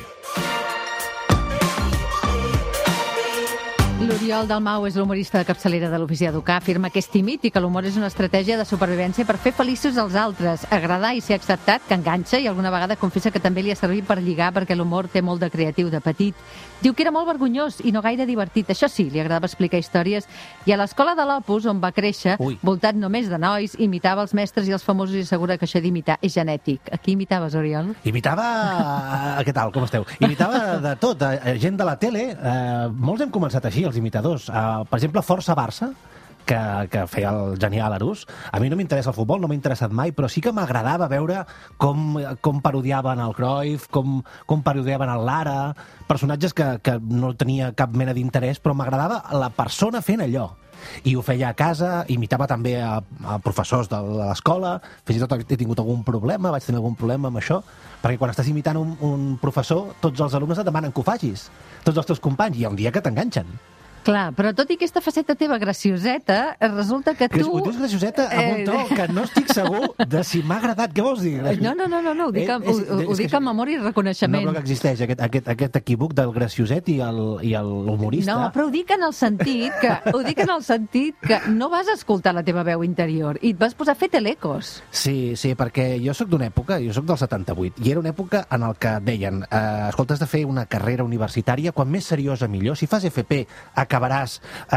L'Oriol Dalmau és l'humorista de capçalera de l'Ofici d'Educar. Afirma que és tímid i que l'humor és una estratègia de supervivència per fer feliços als altres, agradar i ser acceptat, que enganxa, i alguna vegada confessa que també li ha servit per lligar perquè l'humor té molt de creatiu de petit. Diu que era molt vergonyós i no gaire divertit. Això sí, li agradava explicar històries i a l'escola de l'Opus, on va créixer, Ui. voltat només de nois, imitava els mestres i els famosos i assegura que això d'imitar és genètic. A qui imitaves, Oriol? Imitava... Què tal, com esteu? Imitava de tot, gent de la tele. Eh, molts hem començat així, els imitadors. Uh, per exemple, Força Barça, que, que feia el genial Arús. A mi no m'interessa el futbol, no m'ha interessat mai, però sí que m'agradava veure com, com parodiaven el Cruyff, com, com parodiaven el Lara, personatges que, que no tenia cap mena d'interès, però m'agradava la persona fent allò. I ho feia a casa, imitava també a, a professors de l'escola, fins i tot he tingut algun problema, vaig tenir algun problema amb això, perquè quan estàs imitant un, un professor, tots els alumnes et demanen que ho facis, tots els teus companys, i hi ha un dia que t'enganxen. Clar, però tot i aquesta faceta teva gracioseta, resulta que tu... Ho dius gracioseta amb un to que no estic segur de si m'ha agradat. Què vols dir? No, no, no, no, no. ho dic, amb, ho, ho dic amb amor i reconeixement. No, però que existeix aquest, aquest, aquest equívoc del gracioset i l'humorista. No, però ho dic en el sentit que ho dic en el sentit que no vas escoltar la teva veu interior i et vas posar a fer telecos. Sí, sí, perquè jo sóc d'una època, jo sóc del setanta-vuit, i era una època en el que deien, eh, escolta, has de fer una carrera universitària, quan més seriosa millor, si fas F P acabaràs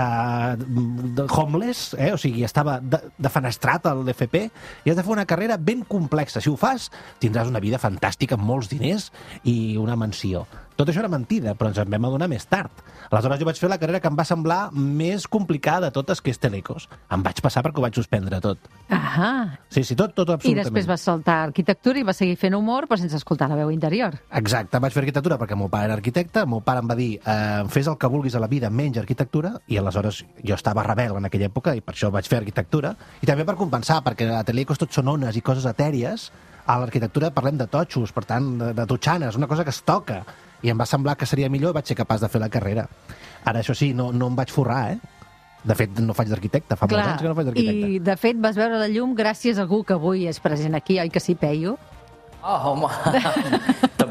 eh, homeless, eh? O sigui, estava de, defenestrat el F P, i has de fer una carrera ben complexa. Si ho fas, tindràs una vida fantàstica amb molts diners i una mansió. Tot això era mentida, però ens en vam adonar més tard. Aleshores jo vaig fer la carrera que em va semblar més complicada de totes, que és Telecos. Em vaig passar perquè ho vaig suspendre tot. Ahà. Sí, sí, tot, tot absolutament. I després vas saltar arquitectura i vas seguir fent humor, però sense escoltar la veu interior. Exacte, vaig fer arquitectura perquè el meu pare era arquitecte, el meu pare em va dir eh, fes el que vulguis a la vida menys arquitectura, i aleshores jo estava rebel en aquella època i per això vaig fer arquitectura, i també per compensar, perquè a Telecos tot són ones i coses etèries, a l'arquitectura parlem de totxos, per tant, de, de totxanes, una cosa que es toca, i em va semblar que seria millor i vaig ser capaç de fer la carrera. Ara, això sí, no, no em vaig forrar, eh? De fet, no faig d'arquitecte, fa molts anys que no faig d'arquitecte. I, de fet, vas veure la llum gràcies a algú que avui és present aquí, oi que sí, Peyu? Oh, home,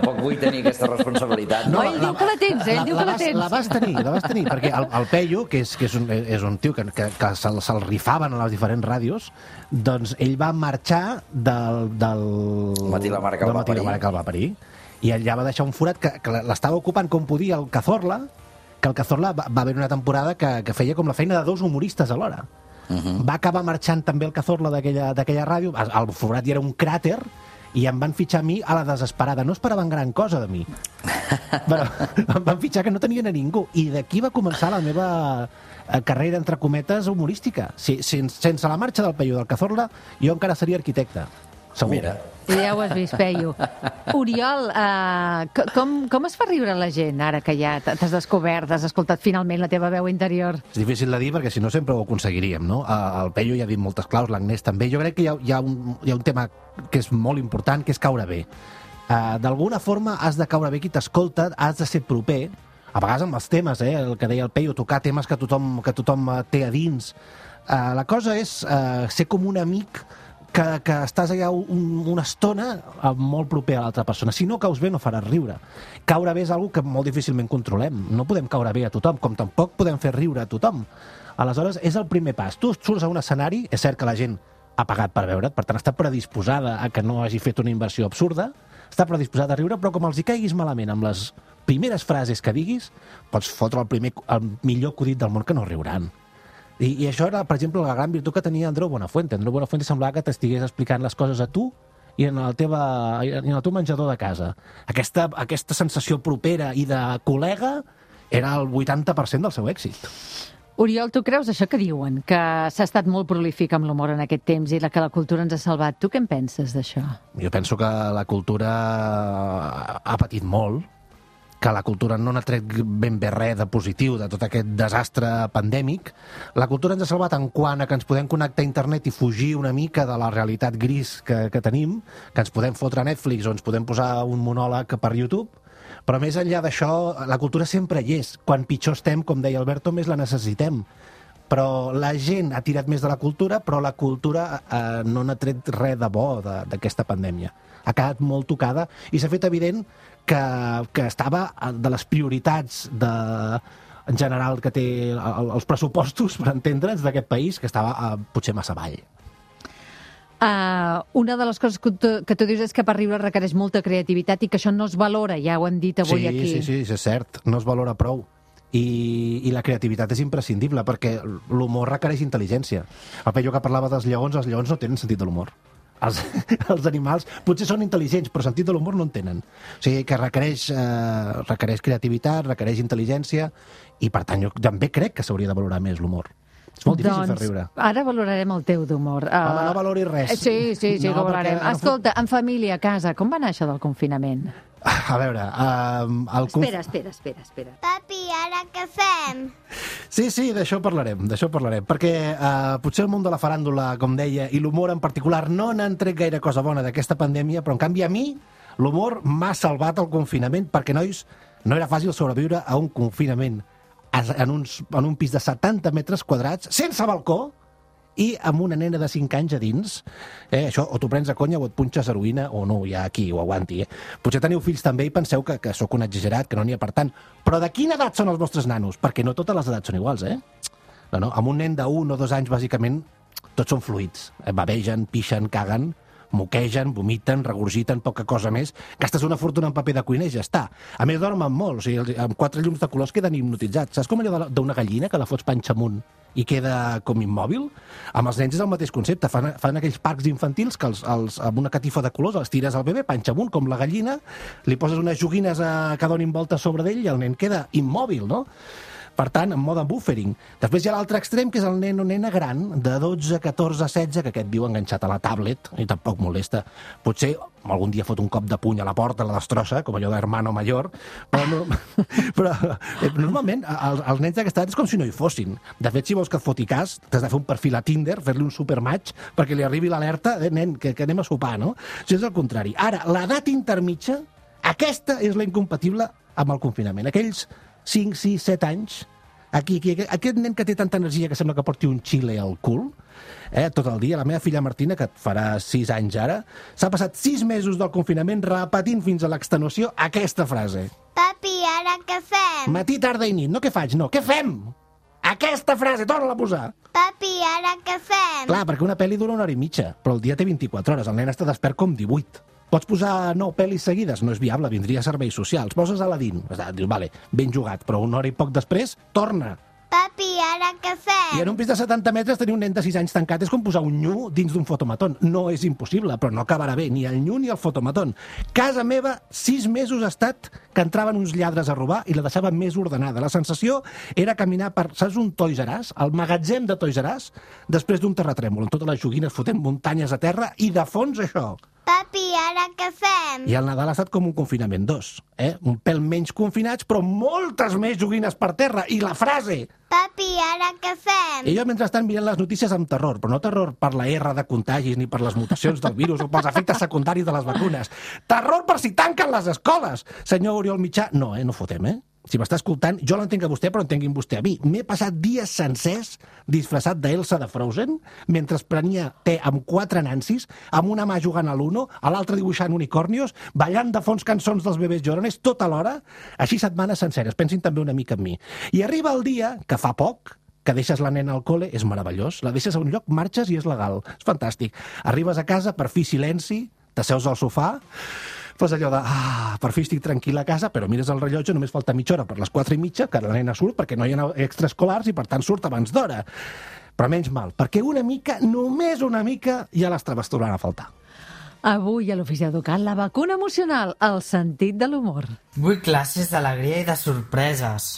tampoc vull tenir aquesta responsabilitat. No, ell diu que la tens, ell diu que la tens. La vas tenir, la vas tenir, perquè el, el Peyu, que és, que és, un, és un tio que, que, que se'l se rifaven a les diferents ràdios, doncs ell va marxar del... del Matí la Mare que el va parir. Mare que el va parir. I allà va deixar un forat que, que l'estava ocupant com podia el Cazorla, que el Cazorla va, va haver una temporada que, que feia com la feina de dos humoristes alhora. Uh-huh. Va acabar marxant també el Cazorla d'aquella ràdio, el forat ja era un cràter, i em van fitxar a mi a la desesperada. No esperaven gran cosa de mi. Però em van fitxar que no tenien a ningú. I d'aquí va començar la meva carrera, entre cometes, humorística. Si, sense, sense la marxa del Peyu del Cazorla, jo encara seria arquitecte. Segur. Mira. Ja ho has vist, Peyu. Oriol, uh, com, com es fa riure la gent ara que ja t'has descobert, has escoltat finalment la teva veu interior? És difícil de dir perquè si no sempre ho aconseguiríem, no? El Peyu ja ha dit moltes claus, l'Agnès també. Jo crec que hi ha, hi, ha un, hi ha un tema que és molt important, que és caure bé. Uh, D'alguna forma has de caure bé qui t'escolta, has de ser proper, a vegades amb els temes, eh? El que deia el Peyu, tocar temes que tothom, que tothom té a dins. Uh, la cosa és uh, ser com un amic que, que estàs allà un, una estona molt proper a l'altra persona. Si no caus bé, no faràs riure. Caure bé és una que molt difícilment controlem. No podem caure bé a tothom, com tampoc podem fer riure a tothom. Aleshores, és el primer pas. Tu surts a un escenari, és cert que la gent ha pagat per veure't, per tant està predisposada a que no hagi fet una inversió absurda, està predisposada a riure, però com els hi caiguis malament amb les primeres frases que diguis, pots fotre el, primer, el millor acudit del món que no riuran. I, I això era, per exemple, la gran virtut que tenia Andreu Buenafuente. Andreu Buenafuente semblava que t'estigués explicant les coses a tu i en el, teva, en el teu menjador de casa. Aquesta, aquesta sensació propera i de col·lega era el vuitanta per cent del seu èxit. Oriol, tu creus això que diuen? Que s'ha estat molt prolífic amb l'humor en aquest temps i la, que la cultura ens ha salvat. Tu què en penses d'això? Jo penso que la cultura ha patit molt, que la cultura no n'ha tret ben bé res de positiu de tot aquest desastre pandèmic. La cultura ens ha salvat en quant a que ens podem connectar a internet i fugir una mica de la realitat gris que, que tenim, que ens podem fotre a Netflix o ens podem posar un monòleg per YouTube, però més enllà d'això, la cultura sempre hi és. Quan pitjor estem, com deia Alberto, més la necessitem. Però la gent ha tirat més de la cultura, però la cultura eh, no n'ha tret res de bo d'aquesta pandèmia. Ha quedat molt tocada i s'ha fet evident que, que estava de les prioritats de, en general que té els pressupostos, per entendre'ns, d'aquest país, que estava eh, potser massa avall. Uh, una de les coses que tu, que tu dius és que per riure requereix molta creativitat i que això no es valora, ja ho hem dit avui sí, aquí. Sí, sí, sí, és cert, no es valora prou. I, i la creativitat és imprescindible perquè l'humor requereix intel·ligència. El Peyu que parlava dels lleons, els lleons no tenen sentit de l'humor. Els, els animals potser són intel·ligents, però sentit de l'humor no en tenen. O sigui que requereix, eh, requereix creativitat, requereix intel·ligència i per tant jo també crec que s'hauria de valorar més l'humor. És molt difícil doncs, fer riure. Ara valorarem el teu d'humor. Uh, Home, no valoris res. Sí, sí, sí, no, que ho valorarem. perquè... Escolta, en família, a casa, com va anar això del confinament? A veure... Um, el conf... Espera, espera, espera, espera. Papi, ara què fem? Sí, sí, d'això parlarem, d'això parlarem, perquè uh, potser el món de la faràndula, com deia, i l'humor en particular no n'han tret gaire cosa bona d'aquesta pandèmia, però en canvi a mi l'humor m'ha salvat el confinament, perquè, nois, no era fàcil sobreviure a un confinament en, uns, en un pis de setanta metres quadrats, sense balcó, i amb una nena de cinc anys a dins. Eh, això, o t'ho prens a conya o et punxes heroïna, o no, ja aquí, ho aguanti. Eh? Potser teniu fills també i penseu que, que sóc un exagerat, que no n'hi ha per tant. Però de quina edat són els vostres nanos? Perquè no totes les edats són iguals, eh? No, no, amb un nen d'un o dos anys, bàsicament, tots són fluids. Eh, babegen, pixen, caguen, moquegen, vomiten, regurgiten, poca cosa més. Gastes una fortuna en paper de cuiner i ja està. A més, dormen molt, o sigui, amb quatre llums de colors queden hipnotitzats. Saps com allò d'una gallina que la fots panxa amunt i queda com immòbil? Amb els nens és el mateix concepte. Fan, fan aquells parcs infantils que els, els, amb una catifa de colors els tires al bebè, panxa amunt, com la gallina, li poses unes joguines a, que donin voltes sobre d'ell i el nen queda immòbil, no? Per tant, en mode buffering. Després hi ha l'altre extrem, que és el nen o nena gran, de dotze, catorze, setze, que aquest viu enganxat a la tablet, i tampoc molesta. Potser algun dia fot un cop de puny a la porta, la destrossa, com allò d'hermano mayor, però, no, però normalment els, els nens d'aquesta edat és com si no hi fossin. De fet, si vols que et foti cas, t'has de fer un perfil a Tinder, fer-li un supermatch, perquè li arribi l'alerta, eh, nen, que, que anem a sopar, no? Això és el contrari. Ara, l'edat intermitja, aquesta és la incompatible amb el confinament. Aquells cinc, sis, set anys, aquí, aquí, aquest nen que té tanta energia que sembla que porti un xile al cul, eh, tot el dia. La meva filla Martina, que farà sis anys ara, s'ha passat sis mesos del confinament repetint fins a l'extenuació aquesta frase. Papi, ara què fem? Matí, tarda i nit. No què faig, no. Què fem? Aquesta frase, torna-la a posar. Papi, ara què fem? Clar, perquè una pel·li dura una hora i mitja, però el dia té vint-i-quatre hores. El nen està despert com divuit. Pots posar nou pel·lis seguides? No és viable, vindria a serveis socials. Poses Aladdin. Dius, vale, ben jugat, però una hora i poc després, torna. Papi, ara què fem? I en un pis de setanta metres tenir un nen de sis anys tancat és com posar un nyu dins d'un fotomaton. No és impossible, però no acabarà bé ni el nyu ni el fotomaton. Casa meva, sis mesos ha estat que entraven uns lladres a robar i la deixaven més ordenada. La sensació era caminar per, saps, un Toys R Us, el magatzem de Toys R Us, després d'un terratrèmol, amb totes les joguines fotent muntanyes a terra i de fons això. Papi, ara què fem? I el Nadal ha estat com un confinament dos, eh? Un pèl menys confinats, però moltes més joguines per terra. I la frase... Papi, ara què fem? I jo mentrestant mirant les notícies amb terror, però no terror per la R de contagis ni per les mutacions del virus o pels efectes secundaris de les vacunes. Terror per si tanquen les escoles. Senyor Oriol Mitjà, no, eh? No fotem, eh? Si m'està escoltant, jo l'entenc a vostè, però entenguin vostè a mi. M'he passat dies sencers disfressat d'Elsa de Frozen, mentre prenia té amb quatre nancis, amb una mà jugant a l'Uno, a l'altra dibuixant unicornios, ballant de fons cançons dels bebès llorones, tota l'hora, així setmanes senceres. Pensin també una mica en mi. I arriba el dia, que fa poc, que deixes la nena al col·le, és meravellós. La deixes a un lloc, marxes i és legal. És fantàstic. Arribes a casa per fi silenci, t'asseus al sofà, fas allò de, ah, per fi estic tranquil a casa, però mires el rellotge, només falta mitja hora per les quatre i mitja, que la nena surt perquè no hi ha extraescolars i per tant surt abans d'hora. Però menys mal, perquè una mica, només una mica, ja l'estava trobant a faltar. Avui a l'Ofici Educat, la vacuna emocional, el sentit de l'humor. Vull classes d'alegria i de sorpreses.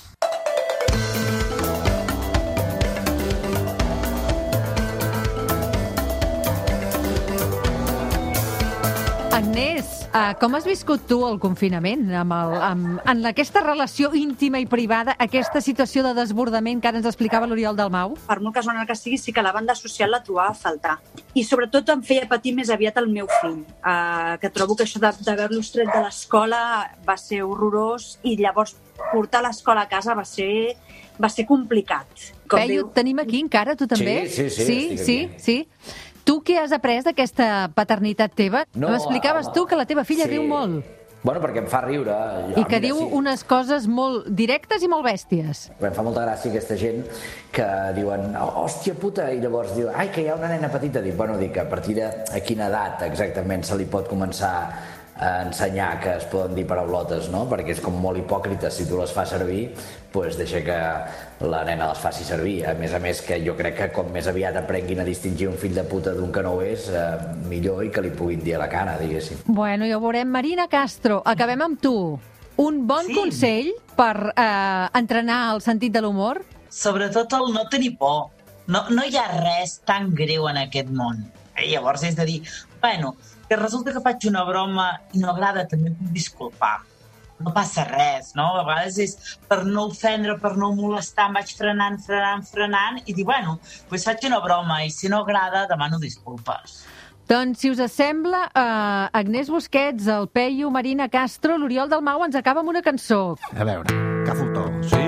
Agnès, uh, com has viscut tu el confinament? Amb el, amb, en aquesta relació íntima i privada, aquesta situació de desbordament que ara ens explicava l'Oriol Dalmau? Per molt casual que sigui, sí que la banda social la trobava a faltar. I sobretot em feia patir més aviat el meu fill, uh, que trobo que això d'haver-los tret de l'escola va ser horrorós i llavors portar l'escola a casa va ser, va ser complicat. Com Peyu, diu... tenim aquí encara, tu també? Sí, sí, sí. Sí, sí, sí. Tu què has après d'aquesta paternitat teva? No, m'explicaves tu que la teva filla sí. riu molt. Bueno, perquè em fa riure. I que diu unes coses molt directes i molt bèsties. Em fa molta gràcia aquesta gent que diuen, hòstia puta, i llavors diu, ai, que hi ha una nena petita. Dic, bueno, dic, a partir de a quina edat exactament se li pot començar a ensenyar que es poden dir paraulotes, no? Perquè és com molt hipòcrita, si tu les fas servir, doncs deixa que la nena les faci servir. A més a més, que jo crec que com més aviat aprenguin a distingir un fill de puta d'un que no ho és, eh, millor, i que li puguin dir a la cara, diguéssim. Bueno, ja ho veurem. Marina Castro, acabem amb tu. Un bon sí. consell per eh, entrenar el sentit de l'humor? Sobretot el no tenir por. No, no hi ha res tan greu en aquest món. I llavors és de dir, bueno, que resulta que faig una broma i no agrada, també em puc disculpar. No passa res, no? A vegades és per no ofendre, per no molestar, em vaig frenant, frenant, frenant, i dir, bueno, doncs faig una broma, i si no agrada, demano disculpes. Doncs, si us sembla, uh, Agnès Busquets, el Peyu, Marina Castro, l'Oriol Dalmau ens acaba amb una cançó. A veure, que fotó. Sí.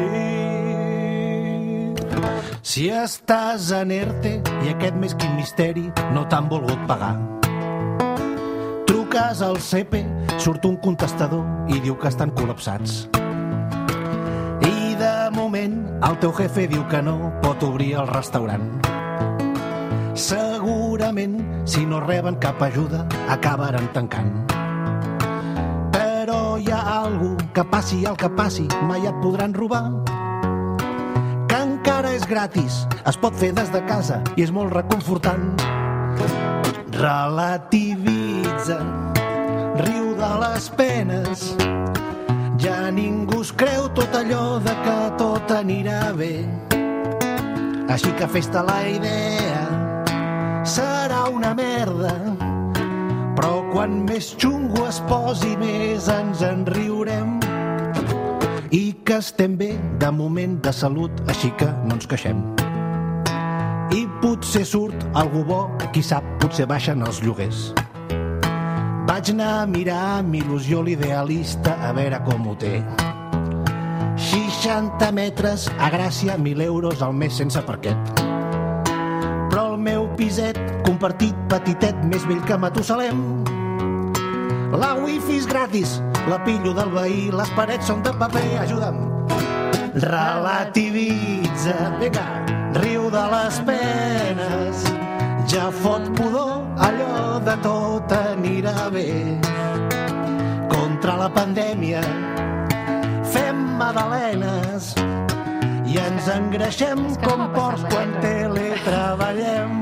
Si estàs en ERTE i aquest mes quin misteri no t'han volgut pagar. Truques al C E P E, surt un contestador i diu que estan col·lapsats. I de moment el teu jefe diu que no pot obrir el restaurant. Segurament, si no reben cap ajuda, acabaran tancant. Però hi ha algú que passi el que passi, mai et podran robar. Que encara és gratis, es pot fer des de casa i és molt reconfortant. Relativitza, riu de les penes, ja ningú es creu tot allò de que tot anirà bé. Així que fes-te la idea, serà una merda, però quan més xungo es posi més ens en riurem. I que estem bé de moment de salut, així que no ens queixem. I potser surt algú bo, qui sap, potser baixen els lloguers. Vaig anar a mirar amb il·lusió l'idealista a veure com ho té. seixanta metres a Gràcia, mil euros al mes sense parquet. Però el meu piset compartit petitet més vell que Matusalem. La wifi és gratis, la pillo del veí, les parets són de paper, ajuda'm. Relativitza, vinga, riu de les penes, ja fot pudor, allò de tot anirà bé. Contra la pandèmia fem magdalenes i ens engreixem com porcs quan teletreballem.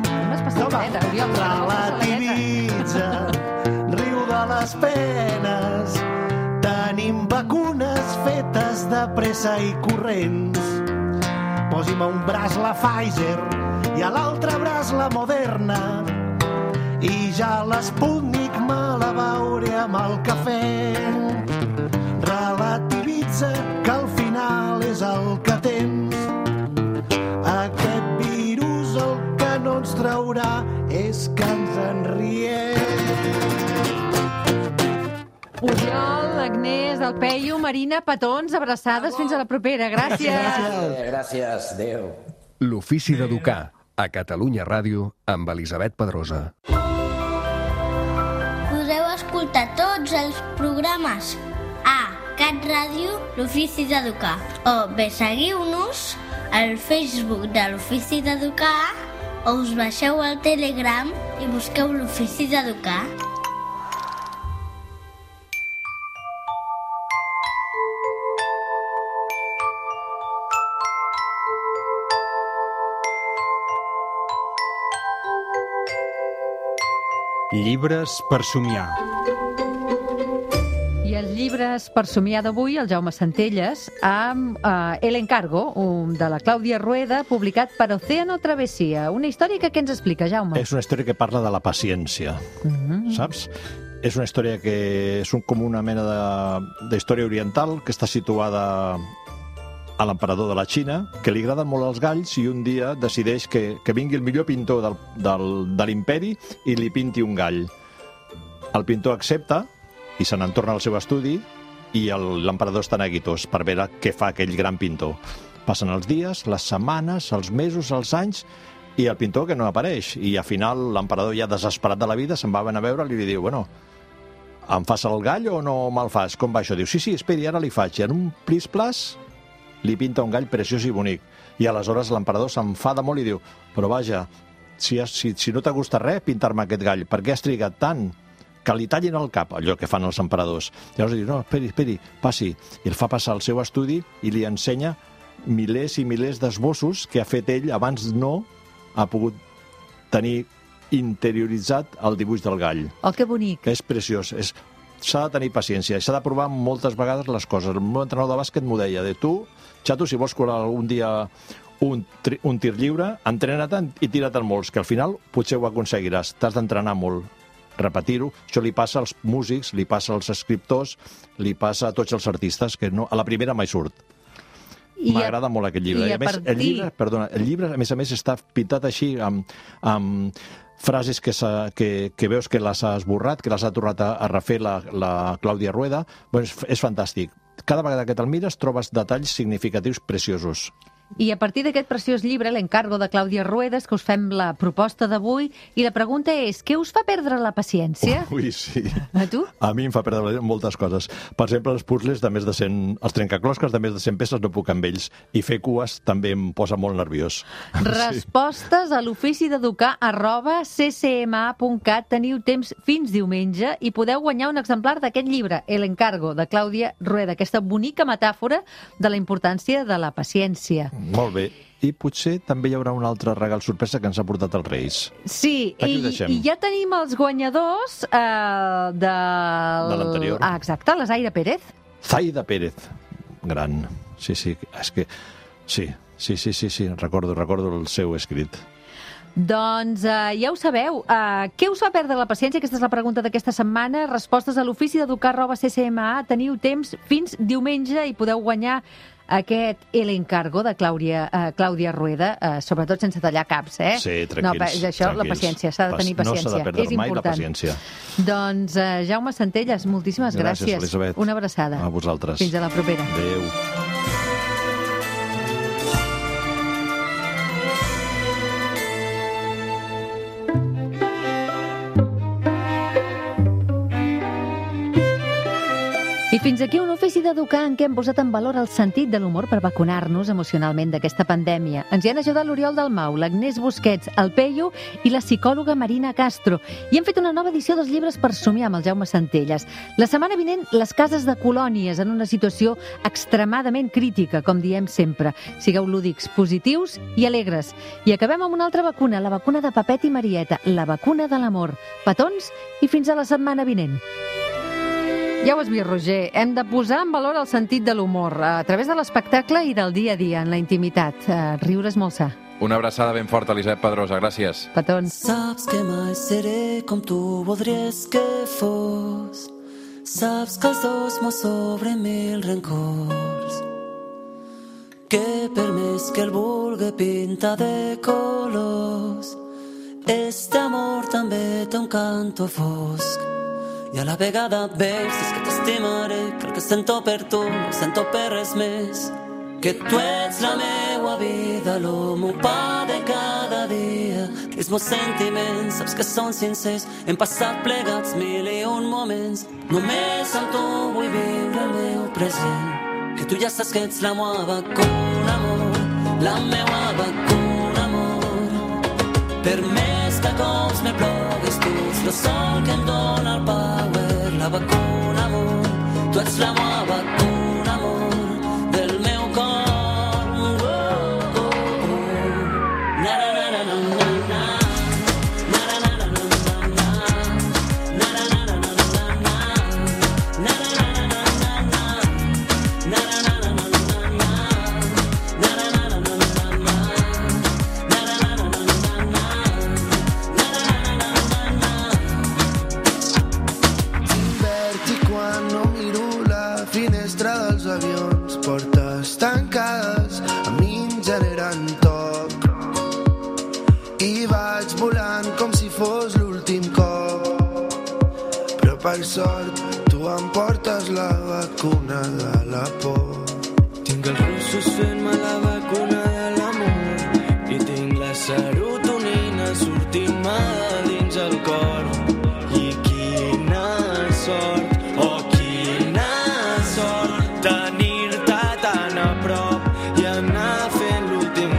Relativitza, riu de les penes, tenim vacunes fetes de pressa i corrents. Posi'm a un braç la Pfizer i a l'altre braç la Moderna i ja l'Sputnik me la veuré amb el cafè. Relativitza que al final és el que tens. Aquest virus el que no ens traurà és que ens en riem. Oriol, Agnès, el Peyu, Marina, petons, abraçades, fins a la propera. Gràcies. Gràcies, gràcies. Adéu. L'ofici d'educar, a Catalunya Ràdio, amb Elisabet Pedrosa. Podeu escoltar tots els programes a Cat Ràdio, l'Ofici d'Educar. O bé seguiu-nos al Facebook de l'Ofici d'Educar o us baixeu al Telegram i busqueu l'Ofici d'Educar. Llibres per somiar. I els llibres per somiar d'avui, el Jaume Centelles, amb uh, El Encargo, un de la Clàudia Rueda, publicat per Océano Travessia. Una història que què ens explica, Jaume? És una història que parla de la paciència, mm-hmm. saps? És una història que és un, com una mena de, de història oriental que està situada a l'emperador de la Xina, que li agraden molt els galls i un dia decideix que, que vingui el millor pintor del, del, de l'imperi i li pinti un gall. El pintor accepta i se n'en torna al seu estudi i l'emperador està neguitós per veure què fa aquell gran pintor. Passen els dies, les setmanes, els mesos, els anys i el pintor que no apareix. I al final l'emperador ja desesperat de la vida se'n va a veure i li diu, bueno, em fas el gall o no me'l fas? Com va això? Diu, sí, sí, esperi, ara li faig. I en un plis-plas li pinta un gall preciós i bonic. I aleshores l'emperador s'enfada molt i diu, però vaja, si, si, si no t'ha gustat res pintar-me aquest gall, per què has trigat tant? Que li tallin el cap, allò que fan els emperadors. Llavors diu, no, esperi, esperi, passi. I el fa passar al seu estudi i li ensenya milers i milers d'esbossos que ha fet ell abans no ha pogut tenir interioritzat el dibuix del gall. Oh, que bonic. Que és preciós. És... S'ha de tenir paciència, s'ha de provar moltes vegades les coses. El meu entrenador de bàsquet m'ho deia, de tu, xato, si vols cobrar un dia un, tri, un tir lliure, entrena-te'n i tira-te'n molts, que al final potser ho aconseguiràs. T'has d'entrenar molt, repetir-ho. Això li passa als músics, li passa als escriptors, li passa a tots els artistes, que no, a la primera mai surt. M'agrada molt aquest llibre. I a, I a més, partir... el llibre, perdona, el llibre, a més a més, està pintat així amb... amb frases que, que, que veus que les ha esborrat, que les ha tornat a, a refer la, la Clàudia Rueda. Bueno, és, és fantàstic. Cada vegada que te'l mires trobes detalls significatius preciosos. I a partir d'aquest preciós llibre, l'Encargo de Clàudia Rueda, és que us fem la proposta d'avui i la pregunta és, què us fa perdre la paciència? Ui, sí. A tu? A mi em fa perdre moltes coses. Per exemple, els puzzles de més de cent... Els trencaclosques de més de cent peces no puc amb ells. I fer cues també em posa molt nerviós. Respostes sí. a l'ofici d'educar arroba c c m a punt cat. Teniu temps fins diumenge i podeu guanyar un exemplar d'aquest llibre, El Encargo, de Clàudia Rueda, aquesta bonica metàfora de la importància de la paciència. Molt bé. I potser també hi haurà un altre regal sorpresa que ens ha portat els Reis. Sí, i, i ja tenim els guanyadors eh, del... de l'anterior. Ah, exacte, la Zaida Pérez. Zaida Pérez. Gran. Sí, sí, és que... Sí, sí, sí, sí, sí. Recordo, recordo el seu escrit. Doncs uh, ja ho sabeu. Uh, què us fa perdre la paciència? Aquesta és la pregunta d'aquesta setmana. Respostes a l'ofici d'educar arroba c c m a. Teniu temps fins diumenge i podeu guanyar aquest El Encargo de Clàudia, uh, Clàudia Rueda, uh, sobretot sense tallar caps, eh? Sí, tranquils. No, això, tranquils. La paciència, s'ha de tenir paciència. No s'ha de perdre és mai important. la paciència. Doncs, uh, Jaume Centelles, moltíssimes gràcies. Gràcies, Elisabet. Una abraçada. A vosaltres. Fins a la propera. Adéu. Fins aquí un ofici d'educar en què hem posat en valor el sentit de l'humor per vacunar-nos emocionalment d'aquesta pandèmia. Ens hi han ajudat l'Oriol Dalmau, l'Agnès Busquets, el Peyu i la psicòloga Marina Castro. I hem fet una nova edició dels llibres per somiar amb el Jaume Centelles. La setmana vinent, les cases de colònies en una situació extremadament crítica, com diem sempre. Sigueu lúdics, positius i alegres. I acabem amb una altra vacuna, la vacuna de Pepet i Marieta, la vacuna de l'amor. Petons i fins a la setmana vinent. Ja ho has vist, Roger, hem de posar en valor el sentit de l'humor a través de l'espectacle i del dia a dia, en la intimitat. Uh, riure és molt sa. Una abraçada ben forta, Elisabet Pedrosa. Gràcies. Petons. Saps que mai seré com tu voldries que fos. Saps que els dos mos sobren mil rencors. Que per més que el vulgui pintar de colors, este amor també té un canto fosc. I a la vegada veus que t'estimaré, que el que sento per tu no sento per res més. Que tu ets la meua vida, el meu pa de cada dia. Que els meus sentiments, saps que són sincers, hem passat plegats mil i un moments. Només amb tu vull viure el meu present. Que tu ja saps que ets la meua vacuna, amor, la meua vacuna, amor. Per més que cops me plogues, tu ets el sol que em dóna el power, la vacuna, amor. Tu ets la meua vacuna, amor, del meu cor. Oh, oh, oh. Na, na, na, na, na, na. Na, na, na, na, na, na. Na, na, na, na, na, na. Na, na, na, na, na, na. Na, na, na, na, na, na. Na, na, na, na, na, na. Na, na, na, na, na, na. T'inverti quan no miro la finestra dels avions. Portes tancades a mi em generen toc. I vaig volant com si fos l'últim cop. Però per sort tu em portes la vacuna de la por. Tinc els russos fent-me la vacuna de l'amor i tinc la serotonina sortint-me de dins el cor. I quina sort, oh quina sort, tenir-te tan a prop i anar fent l'últim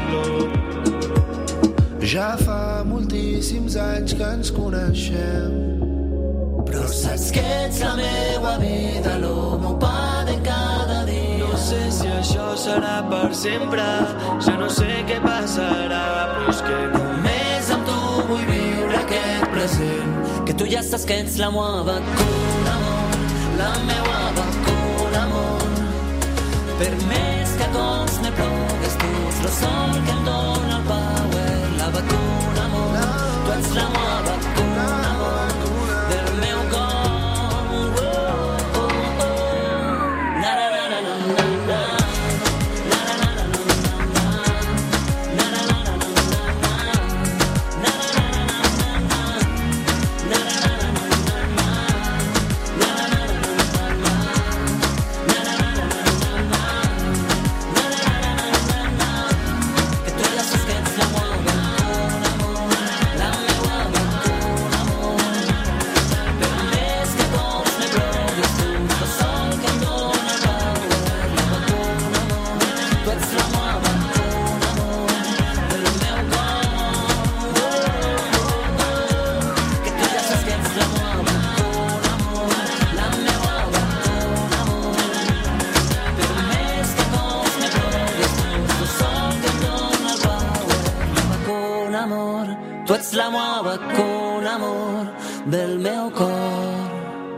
glob. Ja fa moltíssims anys que ens coneixem, Però saps que ets la meua vida, el meu pa de cada dia. no sé si això serà per sempre, ja no sé què passarà, però és que Només amb tu vull viure aquest present. Que tu ja saps que ets la meua vacuna, amor, la meua vacuna, amor. Per més que cops me plogues, tu ets el sol que em dóna el power, la vacuna, amor. Tu ets la meua vacuna, amor, del meu cor. Oh, oh, oh. Na, na, na, na, na, na, na. Na, na, na, na, na, na, na. Na, na, na, na, na, na, na. Na, na, na, na, na, na, na. Na, na, na, na, na, na, na. Na, na, na, na, na, na, na. Na, na, na, na, na, na, na. Na, na, na, na, na, na, na. Que tu ja saps que ets la meua vacuna, amor, la meua vacuna, amor. Per més que cops me plogues, tu ets el sol que em dóna el power, la vacuna, amor. Tu ets la meua vacuna, amor, del meu cor. Oh, oh, oh. Que tu ja saps que ets la meua vacuna, amor, la meua vacuna, amor. Per més que cops me plogues, tu ets el sol que em dóna el power, la vacuna, amor. Tu ets la meua vacuna, amor, del meu cor.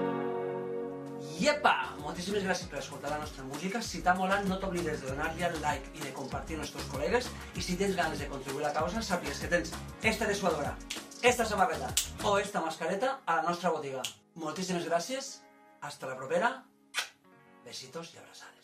Iepa! Moltíssimes gràcies per escoltar la nostra música. Si t'ha molat, no t'oblides de donar-li al like i de compartir amb els teus col·legues. I si tens ganes de contribuir a la causa, sàpigues que tens esta dessuadora, esta samarreta o esta mascareta a la nostra botiga. Moltíssimes gràcies. Hasta la propera. Besitos i abraçades.